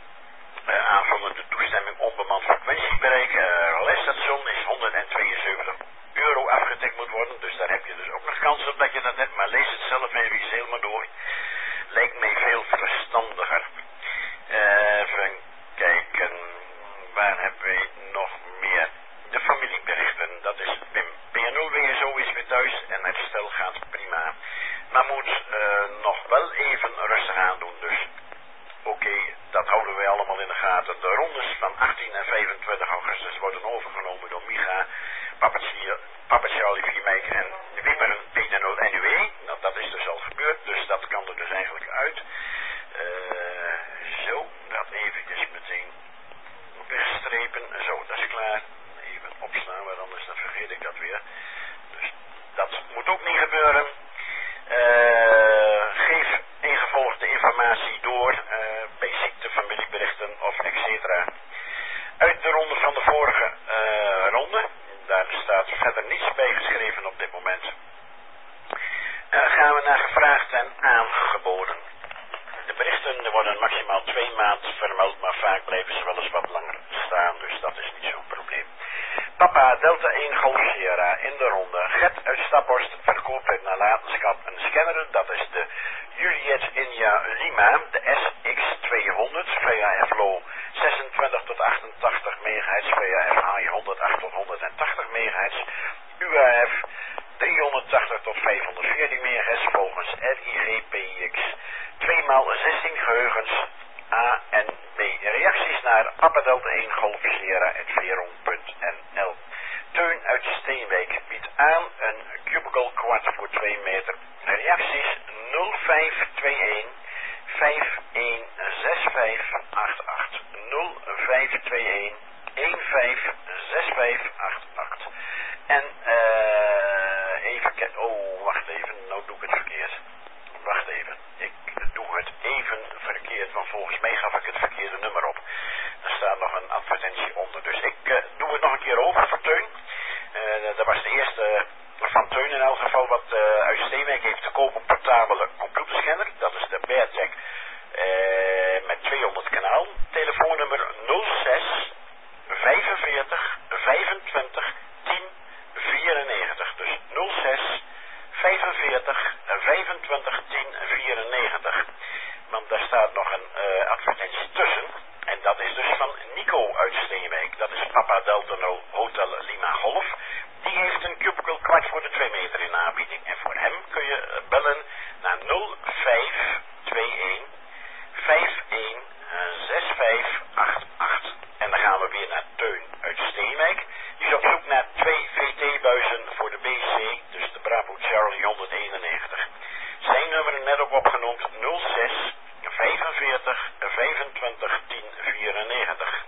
uh, aanvullende toestemming onbemand frequentiebereik. Uh, lesstation is honderdtweeënzeventig euro afgetikt moet worden, dus daar heb je dus ook nog kans op dat je dat hebt, maar lees het zelf en lees helemaal door. Lijkt mij veel verstandiger. Uh, even kijken, waar hebben we nog meer? De familieberichten, dat is Wim. P nul W S O is weer thuis en het stel gaat prima. Maar moet uh, nog wel even rustig aan doen, dus oké, okay, dat houden wij allemaal in de gaten. De rondes van achttien en vijfentwintig augustus worden overgenomen door Micha, Papa Charlie vier Mike en Wimmeren P nul N U E. Nou, dat is dus al gebeurd, dus dat kan er dus eigenlijk uit. Uh, zo, dat eventjes meteen wegstrepen. Zo, dat is klaar. Even opslaan, want anders dan vergeet ik dat weer. Dus dat moet ook niet gebeuren. Uh, geef ingevolgde informatie door uh, bij ziekte, familieberichten of et cetera. Uit de ronde van de vorige uh, ronde, daar staat verder niets bij geschreven op dit moment. Uh, gaan we naar gevraagd en aangeboden. De berichten worden maximaal twee maanden vermeld, maar vaak blijven ze wel eens wat langer staan, dus dat is niet zo'n probleem. Papa Delta één Golf Sierra in de ronde. Gert uit Staphorst verkoopt uit nalatenschap een scanner, dat is de Juliet India Lima, de S X tweehonderd, V H F Low zesentwintig tot achtentachtig megahertz, V H F High honderdacht tot honderdtachtig megahertz, U H F driehonderdtachtig tot vijfhonderdveertien megahertz volgens R I G P X. twee maal zestien geheugens A en B. Reacties naar Papa Delta één Golf Sierra at veron punt n l. Teun uit Steenwijk biedt aan een cubicle kwart voor twee meter. Reacties nul vijf twee een vijf een zes vijf acht acht. nul vijf twee een een vijf zes vijf acht acht. En uh, even kijken. Oh, wacht even. Nou doe ik het verkeerd. Wacht even. Ik doe het even verkeerd, want volgens mij gaf ik het verkeerde nummer op. Er staat nog een advertentie onder. Dus ik uh, doe het nog een keer over voor Teun. Uh, dat was de eerste van Teun in elk geval, wat uh, uit Steenwijk heeft te koop een portabele computerscanner. Dat is de Beartech uh, met tweehonderd kanaal. Telefoonnummer nul zes vijfenveertig vijfentwintig tien Hotel Lima Golf. Die heeft een cubicle kwart voor de twee meter in aanbieding. En voor hem kun je bellen naar nul vijf twee een vijf een zes vijf acht acht. En dan gaan we weer naar Teun uit Steenwijk. Die is op zoek naar twee V T-buizen voor de B C, dus de Bravo Charlie honderdeenennegentig. Zijn nummer net ook opgenoemd nul zes vijfenveertig vijfentwintig tien vierennegentig.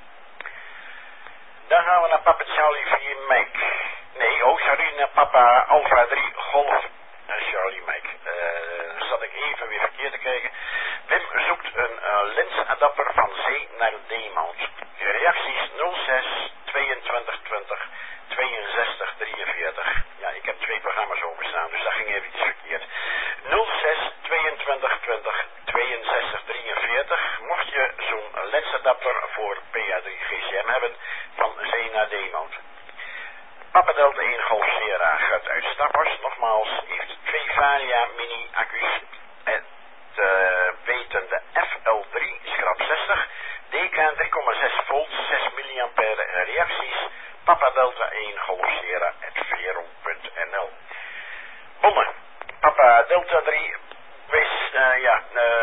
Dan gaan we naar Papa Charlie vier Mike. Nee, oh sorry, naar Papa Alpha drie Golf uh, Charlie Mike. Uh, zat ik even weer verkeerd te kijken. Wim zoekt een uh, lensadapter van C naar D-mount. Reacties nul zes tweeëntwintig twintig tweeënzestig drieënveertig. Ja, ik heb twee programma's openstaan, dus dat ging even iets verkeerd. nul zes tweeëntwintig twintig tweeënzestig drieënveertig. Mocht je zo'n lensadapter voor P A drie G C M hebben van C naar D-mount. Papa Delta één Golf Sierra Gut uit Staphorst, nogmaals, heeft twee Varia mini accu's. Het uh, weten de F L drie schrap zestig, D K drie komma zes volt, zes milliampère reacties. Papa Delta één Golf Sierra at vero punt n l. Bonnen. Papa Delta drie Wis, uh, ja,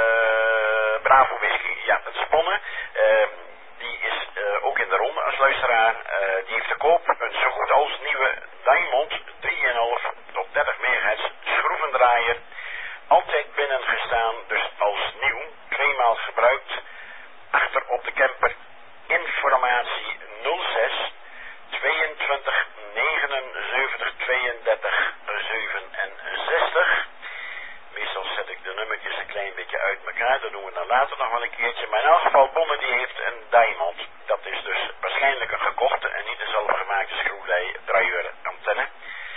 uh, Bravo Whisky. Ja, dat is Bonnen. Uh, die is uh, ook in de ronde als luisteraar. Uh, die heeft te koop een zo goed als nieuwe Diamond drie komma vijf tot dertig megahertz schroevendraaier. Altijd binnengestaan, dus als nieuw. Tweemaal gebruikt. Achter op de camper. Informatie nul zes tweeëntwintig negenenzeventig tweeëndertig zevenenzestig. Meestal zet ik de nummertjes een klein beetje uit elkaar. Dat doen we dan later nog wel een keertje. Maar in elk geval, Bonnen die heeft een Diamond. Dat is dus waarschijnlijk een gekochte en niet een zelfgemaakte schroevendraaier antenne.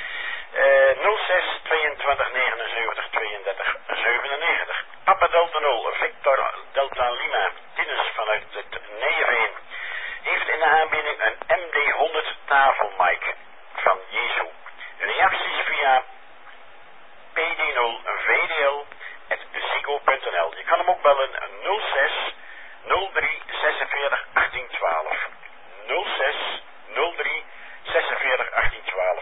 Uh, nul zes tweeëntwintig negenenzeventig tweeëndertig zevenennegentig. Papa Delta nul, Victor Delta Lima, Tinus vanuit het Nijveen, heeft in de aanbieding een M D honderd tafelmic van Jezu. Reacties via P D nul V D L at zico punt n l. Je kan hem ook bellen nul zes nul drie zesenveertig achttien twaalf. nul zes nul drie zesenveertig achttien twaalf.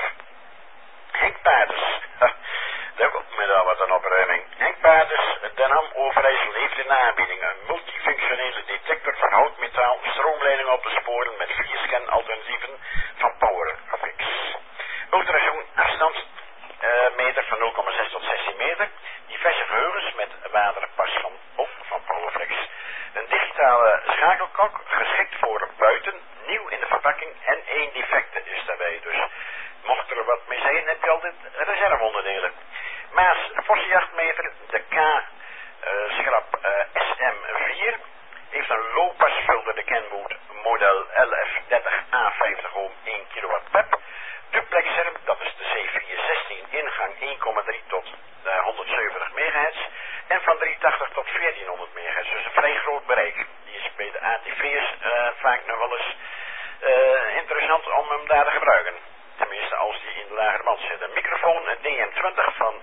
Henk Paarders, daar komt me daar wat een opruiming. Henk Paarders, Den Ham Overijssel heeft in de aanbieding een multifunctionele detector van houtmetaal, stroomleiding op de sporen met vier scan alternatieven van PowerFix. Ultrasoon afstand uh, meter van nul komma zes tot zestien meter. Diverse geheugens met waterpas van of van PowerFlex. Een digitale schakelklok geschikt voor buiten, nieuw in de verpakking en één defecte is daarbij. Dus mocht er wat mee zijn, heb je altijd reserveonderdelen. Maas Vossenjachtmeter, de K uh, schrap uh, S M vier, heeft een looppasfilter de Kenwood model L F dertig A vijftig ohm één kilowatt pep. Duplexer, dat is de C vierhonderdzestien, ingang één komma drie tot uh, honderdzeventig megahertz. En van driehonderdtachtig tot veertienhonderd megahertz, dus een vrij groot bereik. Die is bij de A T V's uh, vaak nog wel eens uh, interessant om hem daar te gebruiken. Tenminste als die in de lagere band zit. Een microfoon, een D M twintig van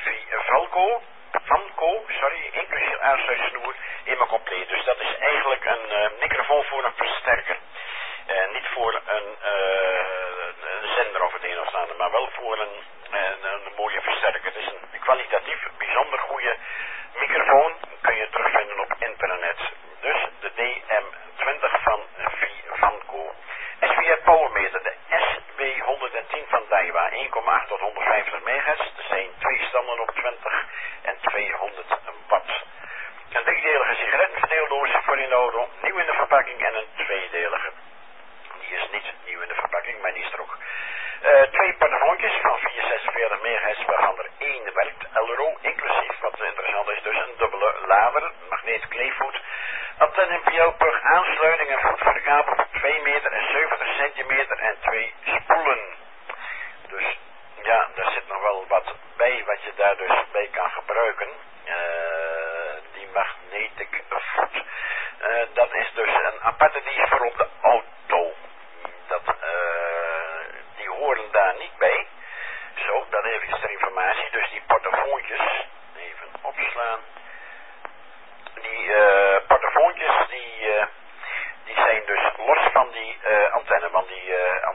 Valco, Vanco, sorry, inclusief aansluitsnoer, helemaal compleet. Dus dat is eigenlijk een uh, microfoon voor een versterker. Uh, niet voor een, uh, een zender of het een of het ander, maar wel voor een, een, een mooie versterker. Het is een kwalitatief bijzonder goede microfoon. Kun je terugvinden op internet. Dus de D M twintig van Vanco. S V R Powermeter, de S W honderdtien van Daiwa, één komma acht tot honderdvijftig megahertz. Er zijn twee standen op twintig en tweehonderd watt. Een driedelige sigarettenverdeeldoos voor in de auto, nieuw in de verpakking en een tweedelige. Die is niet nieuw in de verpakking, maar die is er ook. Uh, twee portefoontjes van vierhonderdzesenveertig megahertz, waarvan er één werkt, L R O, inclusief, wat interessant is, dus een dubbele lader, magneet kleefvoet, antenne P L-plug, aansluiting en voet voor de kabel van twee meter en zeventig centimeter en twee spoelen. Dus ja, daar zit nog wel wat bij wat je daar dus bij kan gebruiken. Uh, die magnetic voet. Uh, dat is dus een aparte die is voor op de auto. Dat, uh, die horen daar niet bij. Zo, dan even ter informatie. Dus die portefoontjes, even opslaan. Die uh, portefoontjes die, uh, die zijn dus los van die uh, antenne. Want die uh,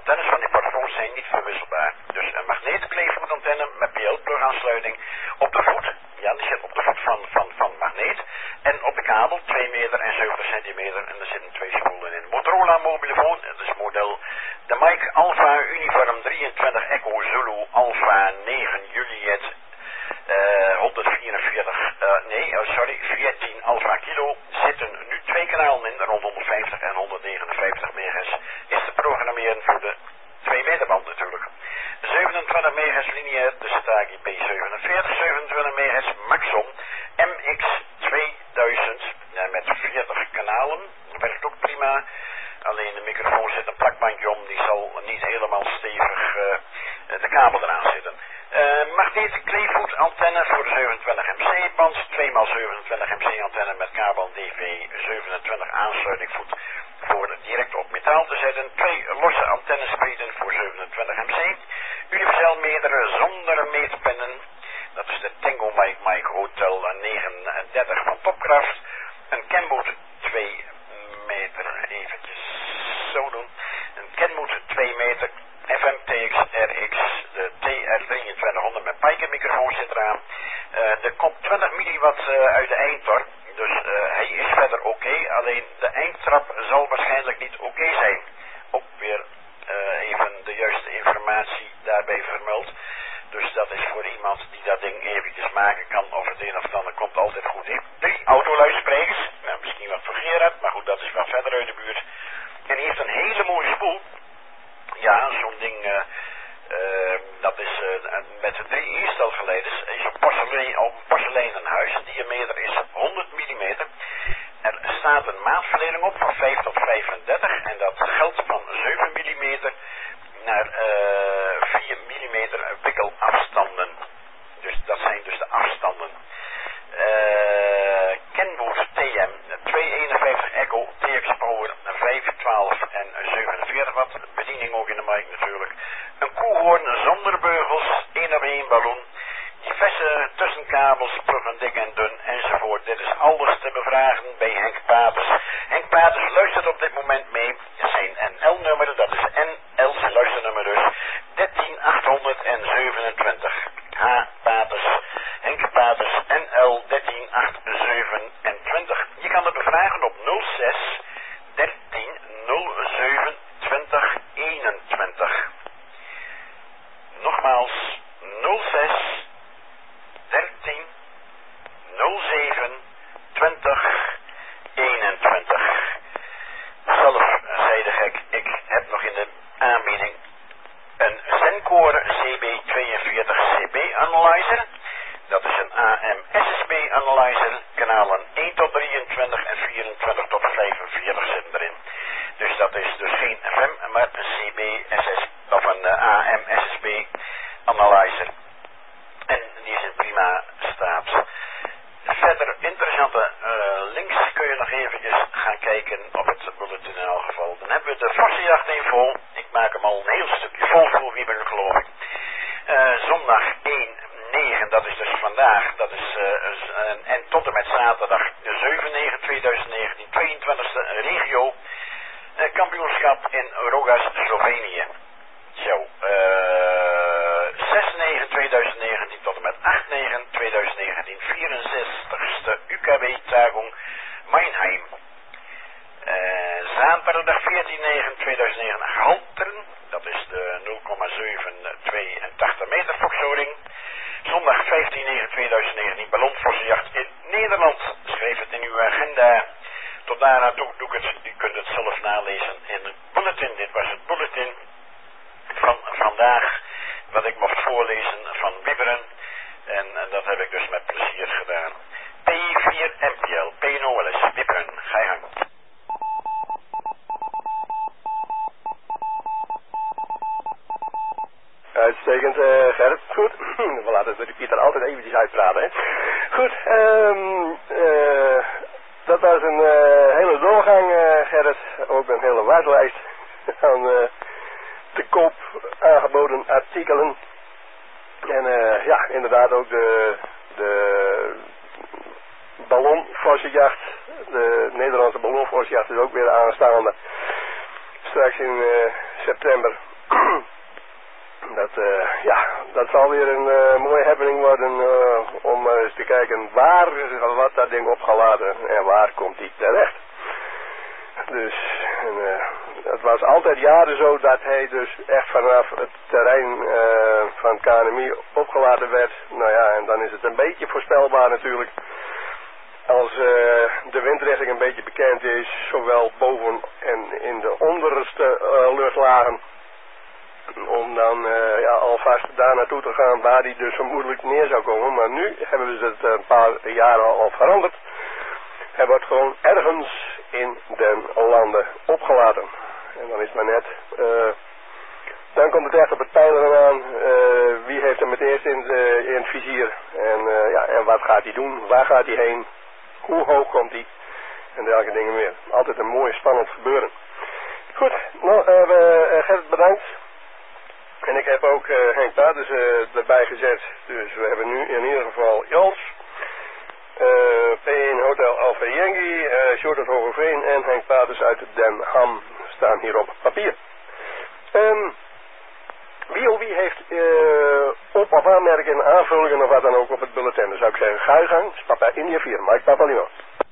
Mike Alpha Uniform drieëntwintig Echo Zulu Alpha negen Juliet uh, honderdvierenveertig, uh, nee, oh sorry, veertien Alpha Kilo. Zitten nu twee kanalen in, rond honderdvijftig en honderdnegenenvijftig megahertz. Is te programmeren voor de twee meterband natuurlijk. zevenentwintig megahertz lineair, dus het A G B zevenenveertig, zevenentwintig megahertz Maxon M X tweeduizend ja, met veertig kanalen. Werkt ook prima. Alleen de microfoon zit een plakbandje om, die zal niet helemaal stevig uh, de kabel eraan zitten. Uh, magneet kleevoet antenne voor de zevenentwintig M C band, twee maal zevenentwintig M C antenne met kabel D V zevenentwintig aansluitingvoet voor direct op metaal te zetten. Twee losse antennespreten voor zevenentwintig M C. Universeel meter zonder meetpennen. Dat is de Tango Mike Mike Hotel negenendertig van Topkraft. Een Kenwood twee meter, eventjes zo doen. Een Kenwood twee meter F M T X R X, de T R drieëntwintighonderd met Pike microfoon zit eraan. Uh, er komt twintig milliwatt uh, uit de eindtor, dus uh, hij is verder oké, okay, alleen de eindtrap zal waarschijnlijk niet oké okay zijn. Ook weer uh, even de juiste informatie daarbij vermeld. Dus dat is voor iemand die dat ding eventjes maken kan, of het een of het ander komt altijd goed in. Drie autoluidsprekers, nou, misschien wat voor Gerard, maar goed, dat is wat verder uit de buurt. En hij heeft een hele mooie spoel. Ja, zo'n ding, uh, uh, dat is uh, met de drie instelgeleiders, is een porselein, op een porseleinen huis. De diameter is honderd millimeter. Er staat een maatverdeling op van vijf tot vijfendertig en dat geldt van zeven millimeter naar uh, vier millimeter wikkelafstanden. Dus dat zijn dus de afstanden. Uh, Kenwood T M tweehonderdeenenvijftig Echo T X Power vijfhonderdtwaalf en zevenenveertig watt. Bediening ook in de mic natuurlijk. Een koehoorn zonder beugels, één op één ballon. Diverse tussenkabels, pluggen dik en dun enzovoort. Dit is alles te bevragen bij Henk Paters. Henk Paters luistert op dit moment mee. Zijn N L-nummer, dat is N L, zijn luisternummer dus, dertien achthonderdzevenentwintig. H. Paters, Henk Paters, N L dertien achthonderdzevenentwintig. Je kan het bevragen op nul zes dertien nul zeven twintig eenentwintig. Nogmaals, nul zes dertien nul zeven twintig eenentwintig. Zelf zei de gek, ik heb nog in de aanbieding een Zencore C B tweeënveertig C B Analyzer. Dat is een A M S S B Analyzer. Kanalen één tot drieëntwintig en vierentwintig tot vijfenveertig zitten erin. Dus dat is dus geen F M, maar een C B S S of een uh, A M S S B Analyzer. En die is in prima staat. Verder interessante uh, links kun je nog eventjes gaan kijken op het bulletin in elk geval. Dan hebben we de Vossenjacht info. Ik maak hem al een heel stukje vol voor Wieberen geloof ik. Uh, zondag één negen, dat is dus vandaag. Dat is uh, uh, en tot en met zaterdag zeven negen tweeduizend negentien, tweeëntwintigste regio uh, kampioenschap in Rogas, Slovenië. Zo, uh, zes negen tweeduizend negentien tot en met acht negen tweeduizend negentien, vierenzestigste U K W Tagung Meinheim. Uh, zaterdag veertien negen tweeduizend negen Haltern, dat is de nul komma zevenhonderdtweeëntachtig meter Foxhoring. Zondag vijftien negen tweeduizend negentien ballonvossenjacht in Nederland. Schrijf het in uw agenda. Tot daarna doe, doe ik het, u kunt het zelf nalezen in het bulletin. Dit was het bulletin van vandaag, wat ik mocht voorlezen van Wieberen. En, en dat heb ik dus met plezier gedaan. P vier M P L, P N O L S, Wieberen, ga je gang. Uitstekend, uh, Gerrit. Goed. We laten het met de Pieter altijd eventjes uitpraten, hè. Goed, um, uh, dat was een uh, hele doorgang, uh, Gerrit. Ook een hele waslijst aan uh, te koop aangeboden artikelen. En uh, ja, inderdaad ook de, de ballonvossenjacht. De Nederlandse ballonvossenjacht is ook weer aanstaande. Straks in uh, september. Dat, uh, ja, dat zal weer een uh, mooie happening worden uh, om uh, eens te kijken waar, wat dat ding op gaat laten en waar komt die terecht. Dus, en, uh, het was altijd jaren zo dat hij dus echt vanaf het terrein uh, van het K N M I opgeladen werd. Nou ja, en dan is het een beetje voorspelbaar natuurlijk. Als uh, de windrichting een beetje bekend is, zowel boven en in de onderste uh, luchtlagen, om dan uh, ja, alvast daar naartoe te gaan waar die dus vermoedelijk neer zou komen. Maar nu hebben we het een paar jaren al veranderd. Hij wordt gewoon ergens in den landen opgelaten. En dan is het maar net, uh, dan komt het echt op het pijlen aan, uh, wie heeft hem het eerst in, uh, in het vizier. En, uh, ja, en wat gaat hij doen, waar gaat hij heen, hoe hoog komt hij en dergelijke dingen meer. Altijd een mooi spannend gebeuren. Goed, nou, uh, uh, Gert bedankt. En ik heb ook uh, Henk Paters uh, erbij gezet. Dus we hebben nu in ieder geval Jals, uh, P één Hotel Alpha Yankee, uh, Short uit Hogeveen en Henk Paters uit Den Ham staan hier op papier. Um, wie of wie heeft uh, op- of aanmerkingen, aanvullingen of wat dan ook op het bulletin? Dan zou ik zeggen, ga je gang. Papa India vier, Mike Papalino.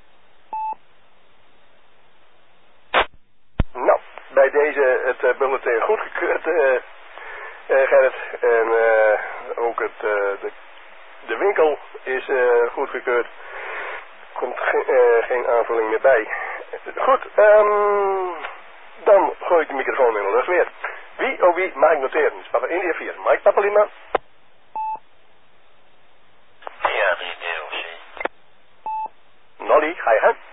Nou, bij deze het uh, bulletin goedgekeurd, uh, uh, Gerrit. En uh, ook het, uh, de, de winkel is uh, goedgekeurd. Komt ge uh, geen aanvulling meer bij. Goed, um, dan gooi ik de microfoon in de lucht weer. Wie of wie mag ik noteren? Papa India vier, Mike Papalima. Ja, drie D O C. Nolly, ga je gaan?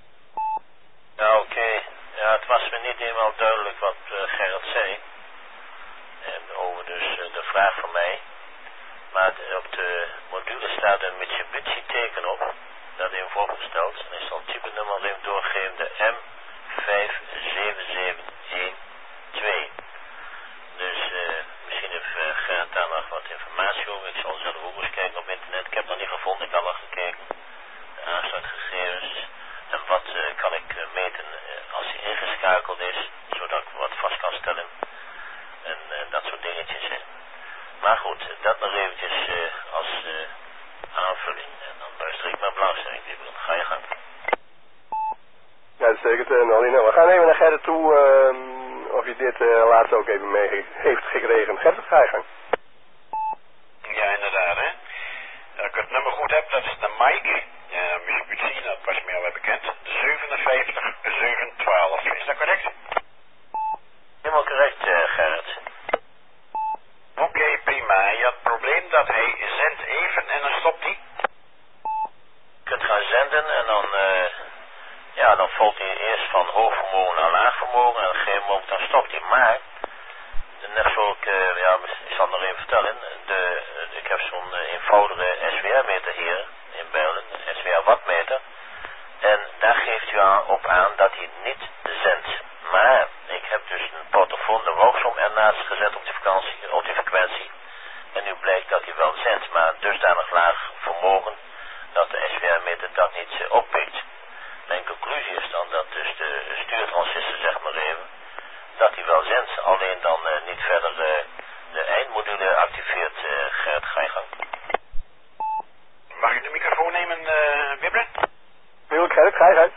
Ja, oké. Okay. Ja, het was me niet helemaal duidelijk wat uh, Gerrit zei. En over dus uh, de vraag van mij. Maar de, op de module staat een Mitsubishi teken op. Dat heeft voorgesteld. En is dan type nummer even doorgegeven, de M vijf zeven zeven een twee. Dus uh, misschien heeft uh, Gerrit daar nog wat informatie over. Ik zal zelf ook eens kijken op internet. Ik heb nog niet gevonden, ik had al gekeken. De aansluitgegevens. En wat uh, kan ik uh, meten uh, als hij ingeschakeld is, zodat ik wat vast kan stellen. En uh, dat soort dingetjes. Hè. Maar goed, dat nog eventjes uh, als uh, aanvulling. En dan luister ik naar belangstelling. Ga je gang. Ja, dat is zeker. Uh, nou, nou, we gaan even naar Gerrit toe. Uh, of je dit uh, laatst ook even mee heeft gekregen. Gerrit, ga je gang. Ja, inderdaad, hè. Als ik het nummer goed heb, dat is de Mike. Uh, Mitsubishi, dat was mij al bekend. zevenenvijftig zevenhonderdtwaalf. Is dat correct? Helemaal correct, uh, Gerrit. Oké, okay, prima. Je had het probleem dat hij zendt even en dan stopt hij. Je kunt gaan zenden en dan, uh, ja, dan valt hij eerst van hoog vermogen naar laag vermogen en op een gegeven moment dan stopt hij. Maar, net zoals ik, uh, ja, ik zal het nog even vertellen, de, uh, ik heb zo'n uh, eenvoudige S W R-meter hier in Bijlen, een S W R-wattmeter. En daar geeft u aan, op aan dat hij niet zendt. Maar ik heb dus een portofoon, de Roxom, ernaast gezet op de frequentie, op de frequentie. En nu blijkt dat hij wel zendt, maar dusdanig laag vermogen dat de S W R-meter dat niet uh, oppikt. Mijn conclusie is dan dat dus de stuurtransistor, zeg maar even, dat hij wel zendt, alleen dan uh, niet verder uh, de eindmodule activeert. Uh, Gert, ga je gang. Mag ik de microfoon nemen, uh, Wibber? Wil Gerrit, ga je gang.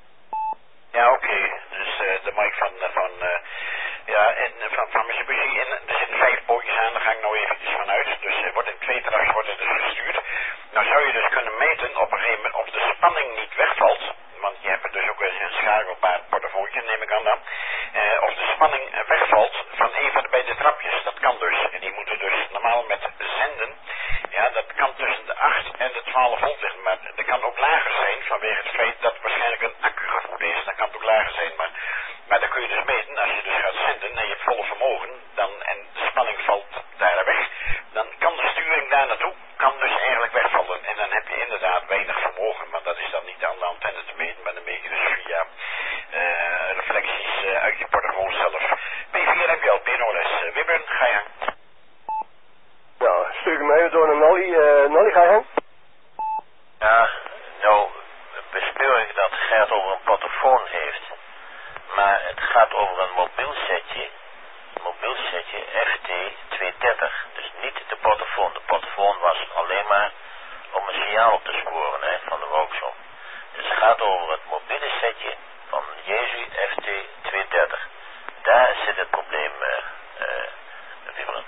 Ja, oké. Okay. Dus uh, de mic van, uh, van, uh, ja, en uh, van, van Mitsubishi. En er zitten vijf pootjes aan, daar ga ik nou eventjes vanuit. Dus er uh, wordt in twee traks wordt het dus gestuurd. Nou zou je dus kunnen meten op een gegeven moment of de spanning niet wegvalt. Want je hebt er dus ook een schakelbaar portofoontje, neem ik aan dan. Uh, of de spanning uh, wegvalt van een van de beide trapjes. Dat kan dus. En die moeten dus normaal met zenden. Ja, dat kan tussen de acht en de twaalf volt liggen. Maar dat kan ook lager zijn vanwege het feit dat het waarschijnlijk een accu gevoed is. Dan kan het ook lager zijn. Maar, maar dan kun je dus meten, als je dus gaat zenden en je hebt volle vermogen. Dan, en de spanning valt daar weg. Dan kan de sturing daar naartoe. Kan dus eigenlijk wegvallen. En dan heb je inderdaad weinig vermogen. Maar dat is dan niet aan de antenne te meten. Maar dan meet je dus via uh, reflecties uh, uit je portofoon zelf. P vier heb je al, P nul S. Uh, Wibber, ga je gang. Nou, stuur ik hem even door naar Nolly. Uh, Nolly, ga je gang. Ja, nou bespeur ik dat Gert over een portofoon heeft. Maar het gaat over een mobiel setje. Een mobiel setje F T tweehonderddertig. Dus niet de portofoon. De portofoon was alleen maar om een signaal op te sporen, hè, van de Roxom. Dus het gaat over het mobiele setje van Jesu F T tweehonderddertig. daar zit het probleem, uh, uh, Wieberen.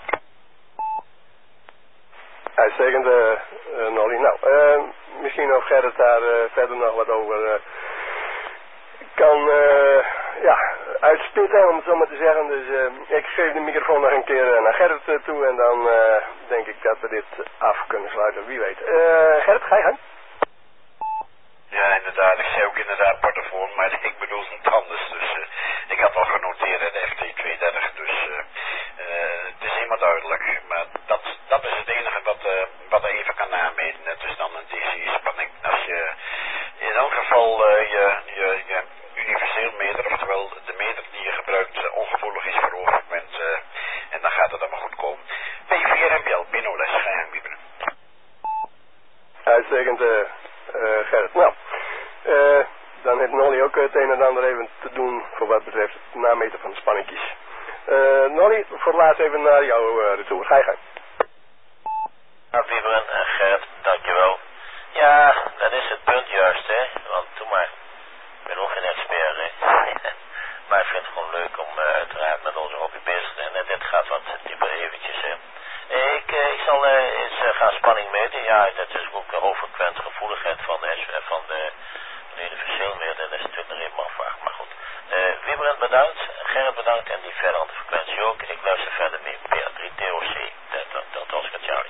Uitstekend, uh, uh, Nolly. Nou, uh, misschien of Gerrit daar uh, verder nog wat over uh, kan uh, ja, uitspitten, om het zo maar te zeggen. Dus uh, ik geef de microfoon nog een keer uh, naar Gerrit uh, toe en dan uh, denk ik dat we dit af kunnen sluiten. Wie weet. Uh, Gerrit, ga je gang? Ja, inderdaad. Ik zei ook inderdaad portofoon, maar ik bedoel het anders. Dus uh, ik had al genoteerd de F T tweehonderddertig, dus uh, uh, het is helemaal duidelijk. Maar dat, dat is het enige wat, uh, wat er even kan nameten. Het is dan een D C-spanning. Als je in elk geval uh, je, je, je universeel meter, oftewel de meter die je gebruikt, uh, ongevoelig is voor hoogfrequent, uh, en dan gaat het allemaal goed komen. P vier M B L, Binoles, ga je wieberen. Uitstekend, uh, uh, Gerrit. Nou, uh, dan heeft Nolly ook het een en ander even te doen voor wat betreft het nameten van de spanningjes. Uh, Nolly, voor het laatst even naar jouw uh, retour. Ga je gang. Nou, Wieberen en Gerrit, dankjewel. Ja, dat is het punt juist, hè. Want doe maar. Ik ben ook geen expert, hè. Maar ik vind het gewoon leuk om uh, uiteraard met onze hobby bezig te zijn. En dit gaat wat dieper eventjes, hè. Ik, uh, ik zal uh, eens uh, gaan spanning meten. Ja, dat is ook een hoogfrequente gevoeligheid van de, van de, van de universeel meter. Dat is natuurlijk nog even afvraag, maar goed. Uh, Wieberen bedankt, Gerrit bedankt en die verder aan de frequentie ook. Ik luister verder mee. P A drie T O C, dat, dat, dat was het, Charlie.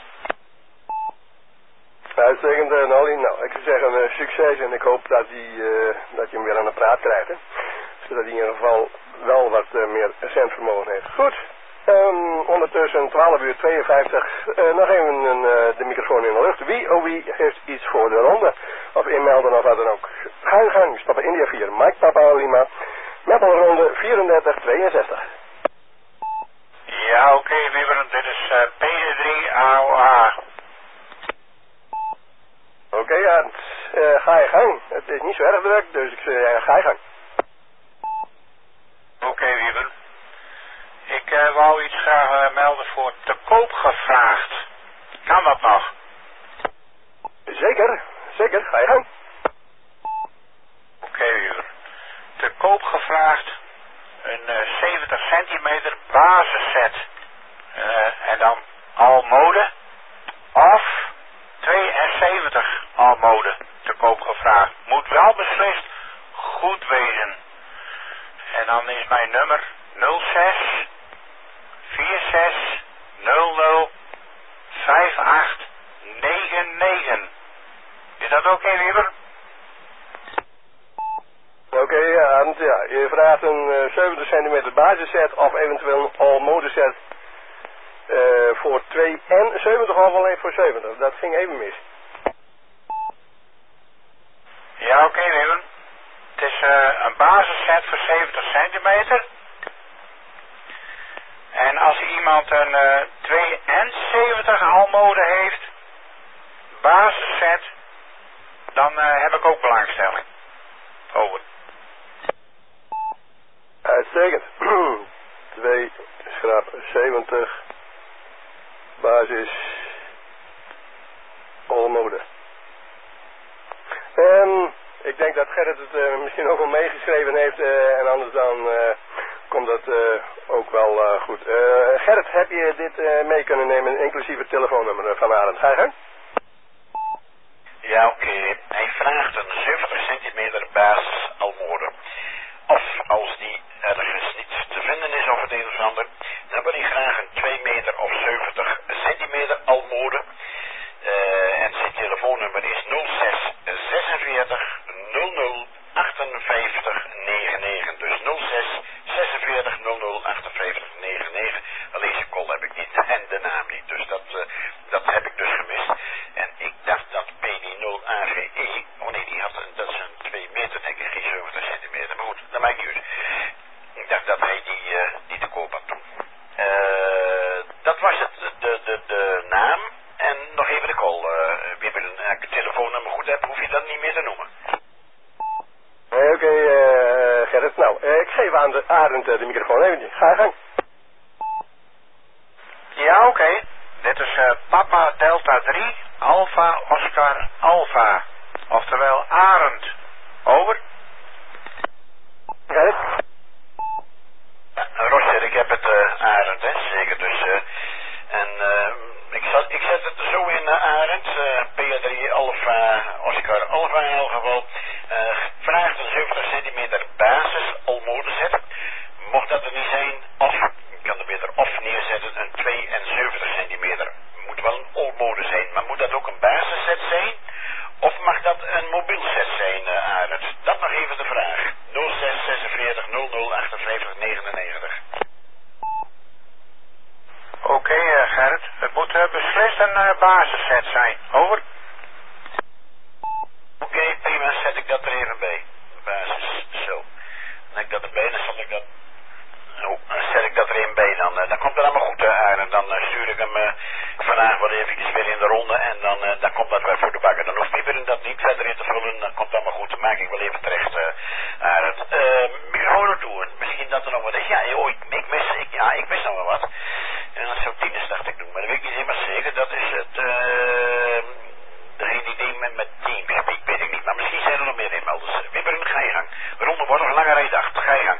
Uitstekend, uh, Nolly. Nou, ik zou zeggen uh, succes en ik hoop dat, die, uh, dat je hem weer aan de praat krijgt, hè. Zodat hij in ieder geval wel wat uh, meer zendvermogen heeft. Goed. Um, ondertussen twaalf uur tweeënvijftig. Uh, nog even uh, de microfoon in de lucht. Wie, oh wie, heeft iets voor de ronde? Of inmelden of wat dan ook. Ga je gang. Papa India vier. Mike Papa Lima. Met een ronde vierendertig tweeënzestig. Ja, oké, okay, Wieberen. Dit is uh, P D drie A O A. Oké, okay, Arend. Uh, ga je gang. Het is niet zo erg druk, dus ik zeg, uh, ga je gang. Oké, okay, Wieberen. Ik uh, wou iets graag uh, melden voor te koop gevraagd. Kan dat nog? Zeker, zeker. Ga je gang. Oké, okay, Wieberen. Te koop gevraagd een uh, zeventig centimeter basisset. Uh, en dan al mode. Of tweeënzeventig al mode te koop gevraagd. Moet wel beslist goed wezen. En dan is mijn nummer nul zes vier zes nul nul vijf acht negen negen. Is dat oké, okay, Wieber? Oké, okay, Arend, ja. Je vraagt een uh, zeventig centimeter basisset of eventueel een all-mode set uh, voor tweeënzeventig of alleen voor zeventig. Dat ging even mis. Ja, oké, okay, Wieber. Het is uh, een basisset voor zeventig centimeter. En als iemand een uh, tweeënzeventig almode heeft, basisset, dan uh, heb ik ook belangstelling. Over. Uitstekend. twee schrap zeventig basis almode. Um, ik denk dat Gerrit het uh, misschien ook wel meegeschreven heeft uh, en anders dan uh, komt dat uh, ook wel uh, goed. Uh, Gerrit, heb je dit uh, mee kunnen nemen, inclusief het telefoonnummer van Arend? Ga je gang? Ja, oké. Okay. Hij vraagt een zeventig centimeter basis almode. Of als die ergens niet te vinden is of het een of ander, dan wil hij graag een twee meter of zeventig centimeter almode. Uh, en zijn telefoonnummer is nul zes zesenveertig nul nul achtenvijftig negenennegentig. Dus nul zes zesenveertig nul nul achtenvijftig negenennegentig. Alleen zijn call heb ik niet en de naam niet. Dus dat, uh, dat heb ik dus gemist. En ik dacht dat P D nul A G E, oh nee, die had, dat is een twee meter denk ik, geen zeventig centimeter. Maar goed, dat maakt niet uit. Ik dacht dat hij die, uh, die te koop had toen. Uh, dat was het, de, de, de naam. En nog even de call. Uh, wie wil een uh, telefoonnummer goed hebt, hoef je dat niet meer te noemen. Oké, okay, uh, Gerrit. Nou, uh, ik geef aan de Arend uh, de microfoon eventjes. Ga je gang. Ja, oké. Okay. Dit is uh, Papa Delta drie, Alpha Oscar Alpha. Oftewel Arend. Over. Gerrit? zet het zo in, uh, Arend. Uh, P drie Alpha, Oscar Alpha in elk geval. Uh, vraagt een zeventig centimeter basis almode zet. Mocht dat er niet zijn, of, ik kan er beter of neerzetten, een tweeënzeventig centimeter. Moet wel een almode zijn, maar moet dat ook een basisset zijn? Of mag dat een mobiel set zijn, uh, Arend? Dat nog even de vraag. nul zes zesenveertig nul nul achtenvijftig negenennegentig. Oké, okay, uh, Gerrit. Het moet uh, beslist een uh, basisset zijn. Over. Oké, okay, prima. Zet ik dat er even bij. Basis, zo. Dan ik dat erbij, dan zal ik dat... Oh, dan zet ik dat er even bij. Dan, uh, dan komt het allemaal goed, uh, Arend. Dan uh, stuur ik hem uh, vandaag wel eventjes weer in de ronde. En dan, uh, dan komt dat weer voor de bakken. Dan hoeft iedereen dat niet verder in te vullen. Dan komt het allemaal goed. Dan maak ik wel even terecht, uh, Arend. Uh, microfoon doen. Misschien dat er nog wat is. Ja, joh, ik, ik mis... Ik, ja, ik mis nog wel wat. En dat zou Tines, dacht ik doen. Maar dat weet ik niet helemaal zeker. Dat is het... Uh, degene die deed met, met Teamspeak, weet ik niet. Maar misschien zijn er nog meer inmelders. Wibberen, ga je gang. Ronde wordt nog langer dan je dacht. Ga je gang.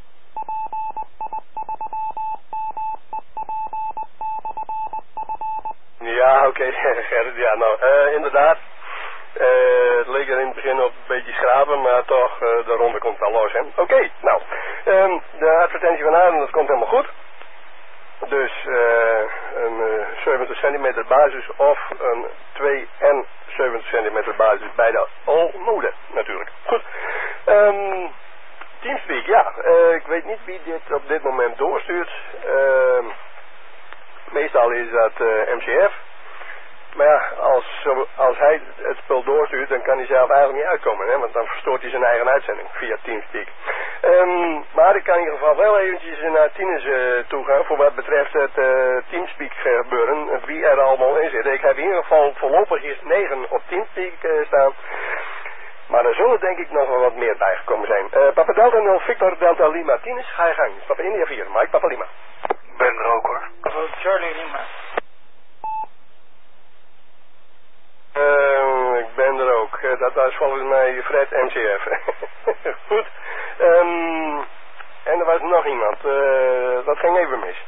Ja, oké, okay. Gerrit, ja, nou, uh, inderdaad. Uh, het leek er in het begin op een beetje schrapen, maar toch, uh, de ronde komt wel los, hè. Oké, okay, nou, um, de advertentie van Arend, dat komt helemaal goed. Dus uh, een uh, zeventig centimeter basis of een tweeënzeventig centimeter basis bij de almode, natuurlijk. Goed. Um, Teamspeak, ja, uh, ik weet niet wie dit op dit moment doorstuurt. Uh, meestal is dat uh, M C F. Maar ja, als, als hij het spul doorstuurt, dan kan hij zelf eigenlijk niet uitkomen, hè, want dan verstoort hij zijn eigen uitzending via Teamspeak. Um, maar ik kan in ieder geval wel eventjes naar Tines uh, toe gaan voor wat betreft het uh, Teamspeak gebeuren, wie er allemaal in zit. Ik heb in ieder geval voorlopig eerst negen op Teamspeak uh, staan. Maar er zullen denk ik nog wel wat meer bijgekomen zijn. Uh, Papa Delta nul Victor Delta Lima Tines, ga je gang. Papa India vier, Mike Papa Lima. Ik ben er ook hoor. Charlie Lima. Uh, ik ben er ook. Uh, dat was volgens mij Fred M C F. Goed. Um, en er was nog iemand. Uh, dat ging even mis.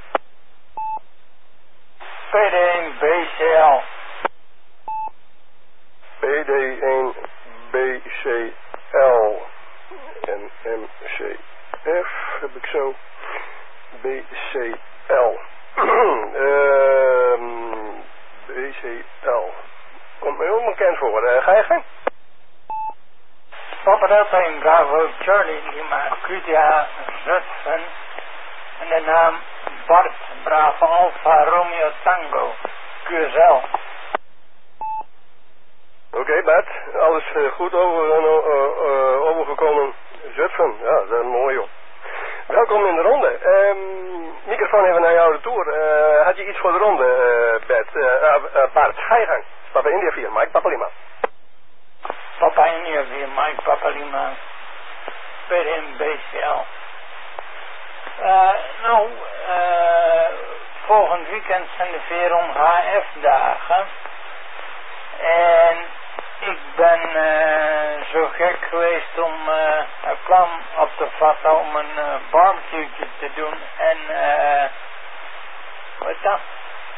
P D één B C L. P D één B C L. En M C F heb ik zo. B C L. uh, B C L. Komt me heel bekend voor. Uh, ga je gang? Papa Delta in Bravo Charlie Lima Q T H Zutphen. En de naam Bart Bravo Alpha Romeo Tango Q S L. Oké, okay, Bart. Alles uh, goed over, uh, uh, overgekomen. Zutphen. Ja, dat is mooi joh. Welkom in de ronde. Um, microfoon even naar jou de toer. Uh, had je iets voor de ronde, uh, Bert? Uh, uh, uh, Bart, ga je gang. Papa India vier, Mike Papa Lima. Papa India vier, Mike Papa Lima. P D M B C L. Uh, nou, uh, volgend weekend zijn de Veron H F dagen. En ik ben uh, zo gek geweest om uh, een plan op te vatten om een uh, barbecue te doen. En uh, wat is dat?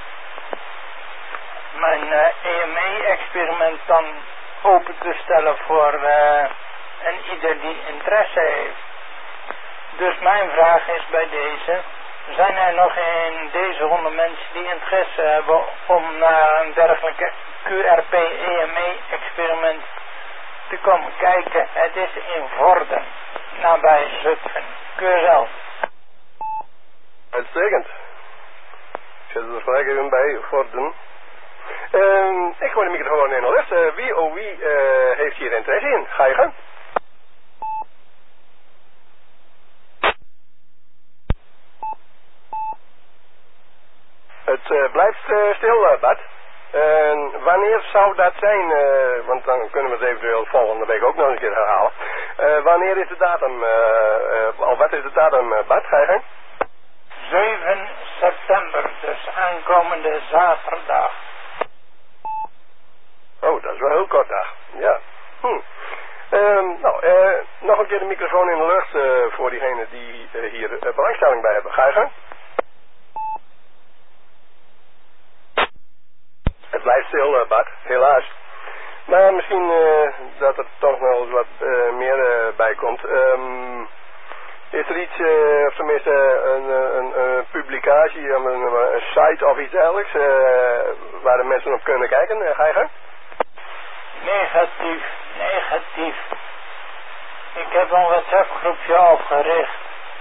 Mijn uh, E M E-experiment dan open te stellen voor uh, en ieder die interesse heeft. Dus mijn vraag is bij deze, zijn er nog in deze ronde mensen die interesse hebben om naar een dergelijke Q R P E M E-experiment te komen kijken? Het is in Vorden, nabij Zutphen. Q S L. Uitstekend. Ik zet het er gelijk even bij, Vorden. Um, ik gooi de microfoon in de lucht. Uh, wie of wie uh, heeft hier interesse in? Ga je gang. Het uh, blijft uh, stil, uh, Bart. En wanneer zou dat zijn? Uh, want dan kunnen we het eventueel volgende week ook nog een keer herhalen. Uh, wanneer is de datum? Uh, uh, al wat is de datum, uh, Bart? Ga je gang? zeven september, dus aankomende zaterdag. Oh, dat is wel heel kort dag. Ja. Hm. Um, nou, uh, nog een keer de microfoon in de lucht uh, voor diegenen die uh, hier uh, belangstelling bij hebben. Ga je gang? stil, uh, Bart, helaas. Maar misschien uh, dat er toch nog eens wat uh, meer uh, bij komt. Um, is er iets, uh, of tenminste een, een, een publicatie, een, een, een site of iets dergelijks, uh, waar de mensen op kunnen kijken? Uh, ga je gang? Negatief, negatief. Ik heb een WhatsApp groepje opgericht.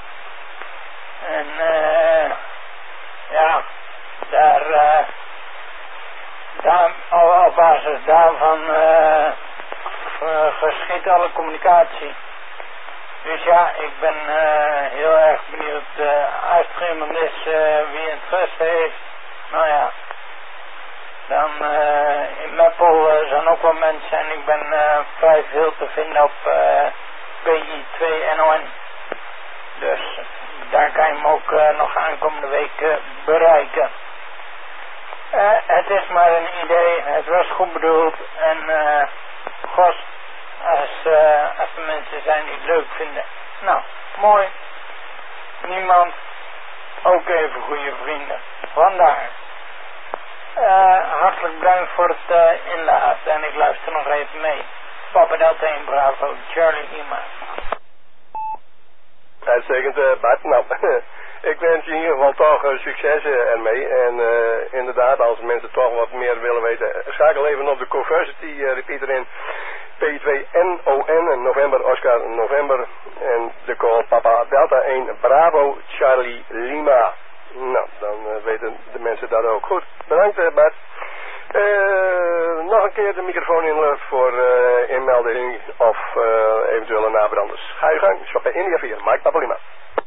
En uh, ja, daar, uh, daar op basis daarvan uh, uh, geschiet alle communicatie. Dus ja, ik ben uh, heel erg benieuwd. Uh, als er iemand is uh, wie interesse heeft, nou ja, dan uh, in Meppel uh, zijn ook wel mensen en ik ben uh, vrij veel te vinden op uh, P I twee N O N. Dus daar kan je hem ook uh, nog aankomende week uh, bereiken. Uh, het is maar een idee, het was goed bedoeld en uh, gos, als, uh, als er mensen zijn die het leuk vinden. Nou, mooi. Niemand, ook even goede vrienden. Vandaar. Uh, hartelijk bedankt voor het uh, inlaten en ik luister nog even mee. Papa Delta één Bravo, Charlie Lima. Uitstekend, uh, Bart. Nou, ik wens je in ieder geval toch uh, succes uh, ermee. En uh, inderdaad, als mensen toch wat meer willen weten, schakel even op de Conversity uh, repeater in. P twee N O N, November Oscar November. En de call Papa Delta één Bravo Charlie Lima. Nou, dan uh, weten de mensen dat ook. Goed, bedankt uh, Bart. Uh, nog een keer de microfoon in voor uh, inmelding of uh, eventuele nabranders. Ga je gang, shop bij India vier, Mike Papa Lima.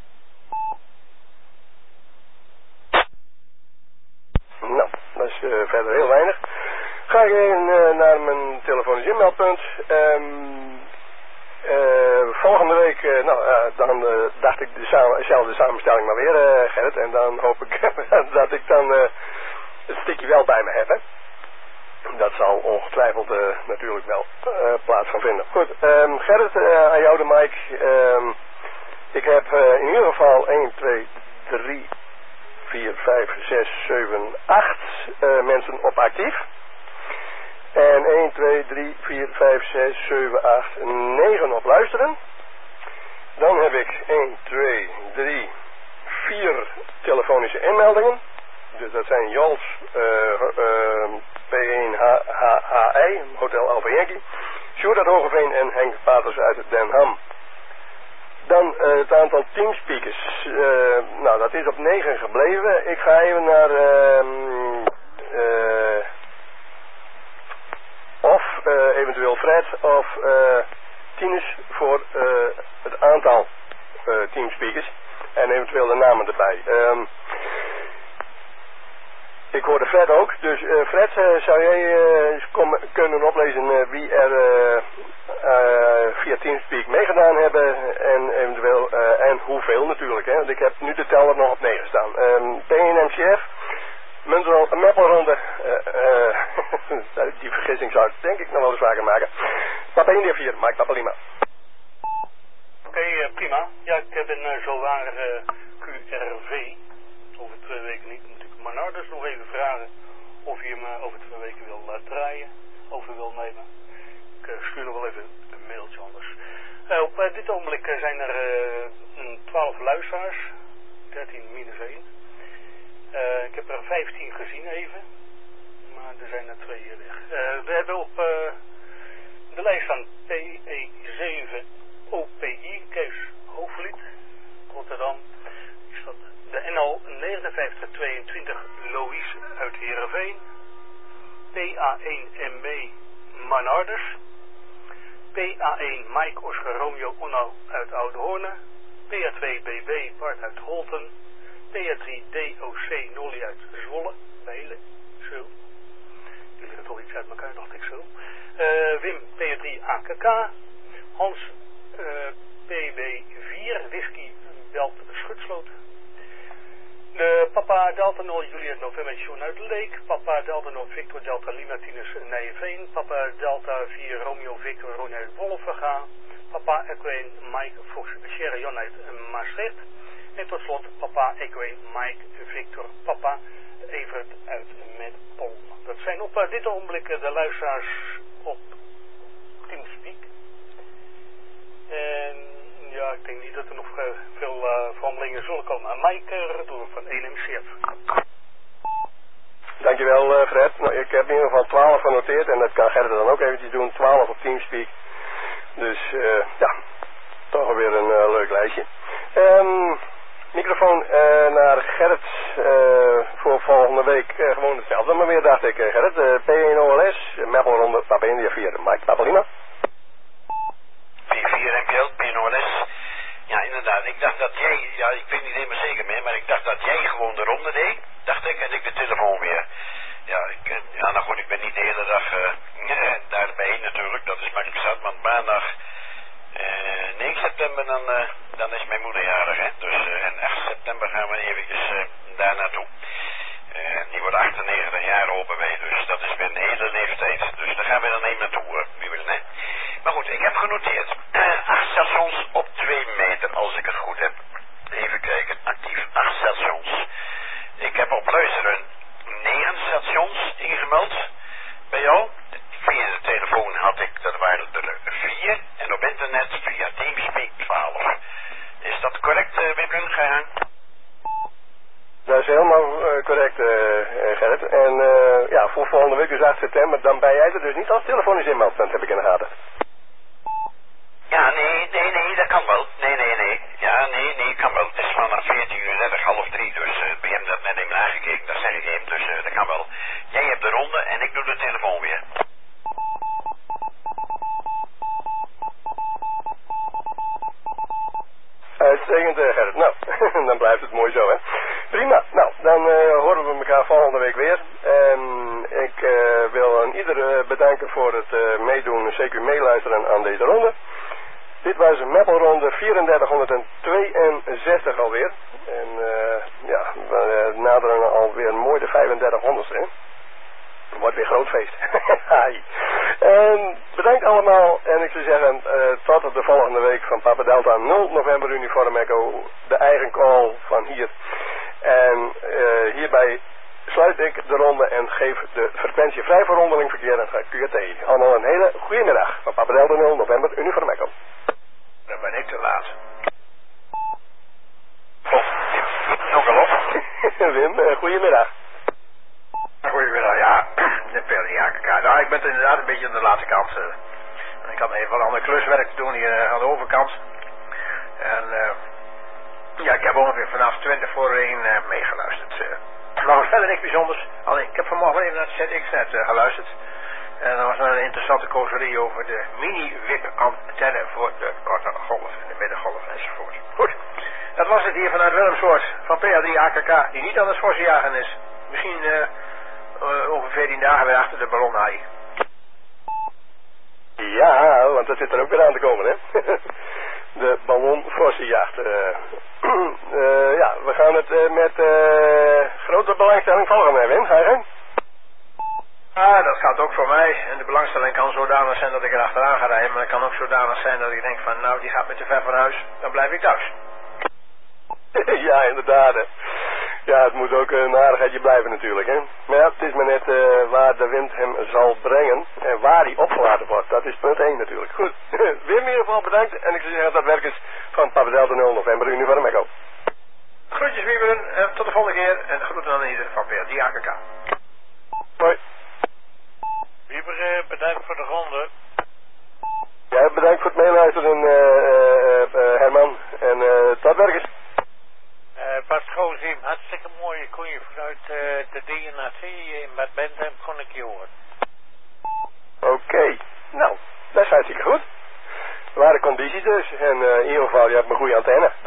Nou, dat is uh, verder heel weinig. Ga ik even uh, naar mijn telefonisch inmeldpunt. Um, uh, volgende week, uh, nou, uh, dan uh, dacht ik dezelfde samenstelling maar weer, uh, Gerrit. En dan hoop ik dat ik dan uh, een stukje wel bij me heb, hè. Dat zal ongetwijfeld uh, natuurlijk wel uh, plaats gaan vinden. Goed, um, Gerrit, uh, aan jou de mic. Um, ik heb uh, in ieder geval één, twee, drie, vier, vijf, zes, zeven, acht uh, mensen op actief. En één, twee, drie, vier, vijf, zes, zeven, acht, negen op luisteren. Dan heb ik één, twee, drie, vier telefonische inmeldingen. Dus dat zijn Jols, uh, uh, P één H H I, Hotel Alpha Yankee, Sjoerd uit Hogeveen en Henk Paters uit Den Ham. Dan uh, het aantal teamspeakers. Uh, nou, dat is op negen gebleven. Ik ga even naar uh, uh, of uh, eventueel Fred of uh, Tinus voor uh, het aantal uh, teamspeakers en eventueel de namen erbij. Um, Ik hoorde Fred ook, dus uh, Fred, uh, zou jij uh, kom, kunnen oplezen uh, wie er uh, uh, via Teamspeak meegedaan hebben en eventueel uh, en hoeveel natuurlijk, hè? Want ik heb nu de teller nog op negen staan. Um, P één M C F, Meppelronde, uh, uh, die vergissing zou ik denk ik nog wel eens vaker maken. Papa India vier, Mike Papa Lima. Oké, okay, uh, prima. Ja, ik ben uh, zowaar uh, Q R V, over twee weken niet. Maar nou dus nog even vragen of je me over twee weken wil uh, draaien, over wil nemen. Ik uh, stuur nog wel even een mailtje anders. Uh, op uh, dit ogenblik uh, zijn er uh, twaalf luisteraars, dertien minus één. Uh, ik heb er vijftien gezien even, maar er zijn er twee hier weg. Uh, we hebben op uh, de lijst staan P E zeven O P I, Kees Hoofdvliet, Rotterdam. Is dat de N L negenenvijftig tweeëntwintig Louise uit Heerenveen, P A één M B Manarders, P A één Mike Oscar Romeo Onno uit Oudehoorn, P A twee B B Bart uit Holten, P A drie D O C Nolly uit Zwolle, Bijlen, zo. Die liggen toch iets uit elkaar, dacht ik zo. Uh, Wim P A drie A K K, Hans uh, P B vier Whisky Belt Schutsloot. De Papa Delta nul Juliet November John uit Leek, Papa Delta nul Victor Delta Lima Tinus Nijenveen, Papa Delta vier Romeo Victor Ron uit Wolverga, Papa Equine Mike Fox Sierra Jan uit Maastricht en tot slot Papa Equine Mike Victor Papa Evert uit Meppel. Dat zijn op dit ogenblik uh, de luisteraars op Teamspeak. En ja, ik denk niet dat er nog uh, veel uh, verhandelingen zullen komen. Mike uh, Retour van één M C F. Dankjewel uh, Fred. Nou, ik heb in ieder geval twaalf genoteerd en dat kan Gerrit dan ook eventjes doen. twaalf op Teamspeak. Dus uh, ja, toch alweer een uh, leuk lijstje. Um, microfoon uh, naar Gerrit uh, voor volgende week. Uh, gewoon hetzelfde maar weer, dacht ik. Uh, Gerrit, uh, P één O L S, Meppelronde, Papa India vier, Mike Papalima. P vier M P L, P één O L S. Ja, inderdaad. Ik dacht dat jij, ja, ik weet niet helemaal zeker meer, maar ik dacht dat jij gewoon de ronde deed. Dacht ik, en ik de telefoon weer. Ja, ik, ja nou goed, ik ben niet de hele dag uh, daarbij natuurlijk. Dat is makkelijk zat, want maandag uh, negen september dan, uh, dan is mijn moeder jarig, hè. Dus, uh, en acht september gaan we eventjes uh, daar naartoe. Uh, die wordt achtennegentig jaar open wij, dus dat is weer een hele leeftijd. Dus daar gaan we dan even naartoe, uh, wie wil, hè. Maar goed, ik heb genoteerd. Uh, acht stations op twee meter, als ik het goed heb. Even kijken, actief, acht stations. Ik heb op luisteren negen stations ingemeld bij jou. Via de telefoon had ik, dat waren er vier. En op internet via Teamspeak twaalf. Is dat correct, uh, Wibben, gegaan? Dat is helemaal uh, correct, uh, Gerrit. En uh, ja, voor volgende week, dus acht september, dan ben jij er dus niet als telefonisch inmeldpunt, heb ik in de gaten. Ja, nee, nee, nee, dat kan wel. Nee, nee, nee. Ja, nee, nee, kan wel. Het is vanaf veertien uur dertig, half drie, dus uh, we hebben dat net even aangekeken, dat zeg ik even, dus uh, dat kan wel. Jij hebt de ronde en ik doe de telefoon weer. Uitstekend, uh, Gerrit. Nou, dan blijft het mooi zo, hè. Prima. Nou, dan uh, horen we elkaar volgende week weer. En ik uh, wil aan iedereen bedanken voor het uh, meedoen, zeker meeluisteren aan deze ronde. Dit was een Meppelronde vierendertighonderdtweeënzestig alweer. En uh, ja, we uh, naderen alweer mooi de vijfendertighonderdste, hè. Wordt weer groot feest. um, bedankt allemaal en ik zou zeggen uh, tot op de volgende week van Papa Delta nul November Uniform Echo, de eigen call van hier. En uh, hierbij sluit ik de ronde en geef de frequentie vrij voor rondeling verkeer en Q R T. Allemaal een hele goede middag van Papa Delta nul November Uniform Echo. Dan ben ik te laat. Oh, nog wel op. Wim, uh, goedemiddag. Goedemiddag, ja, de P L D A K K. Nou, ik ben inderdaad een beetje aan de late kant. Uh, ik had even wat ander kluswerk te doen hier uh, aan de overkant. En uh, ja, ik heb ongeveer vanaf twintig voor één uh, meegeluisterd. Uh, maar verder niks bijzonders. Alleen, ik heb vanmorgen even naar het Z X net uh, geluisterd. En er was een interessante causerie over de mini-wip-antenne voor de korte golf en de middengolf enzovoort. Goed, dat was het hier vanuit Willemsoort van P L D A K K, die niet aan het jagen is. Misschien uh, uh, over veertien dagen weer achter de ballonhaai. Ja, want dat zit er ook weer aan te komen, hè. De ballonvossenjacht. Uh, uh, ja, we gaan het uh, met uh, grote belangstelling volgen, hè, Wim. Ga je gang? Ah, dat gaat ook voor mij. En de belangstelling kan zodanig zijn dat ik er achteraan ga rijden. Maar het kan ook zodanig zijn dat ik denk van, nou, die gaat me te ver van huis. Dan blijf ik thuis. Ja, inderdaad. Hè. Ja, het moet ook een aardigheidje blijven natuurlijk, hè. Maar ja, het is maar net uh, waar de wind hem zal brengen. En waar hij opgelaten wordt. Dat is punt één natuurlijk. Goed. Wim in ieder geval bedankt. En ik zou zeggen dat werkers van Papa Delta nul November Uniform Echo. Groetjes, Wieberen. En tot de volgende keer. En groeten aan iedereen van P L D A K K. Hoi. Wieber, bedankt voor de ronde. Ja, bedankt voor het meeluisteren, uh, uh, uh, Herman. En uh, tot werkers. Uh, Bart Goziem, hartstikke mooi. Kon je vanuit uh, de D N A C in Bad Bentham kon ik je horen. Oké, okay. Nou, dat is hartstikke goed. Ware condities dus. En uh, in ieder geval, je hebt een goede antenne.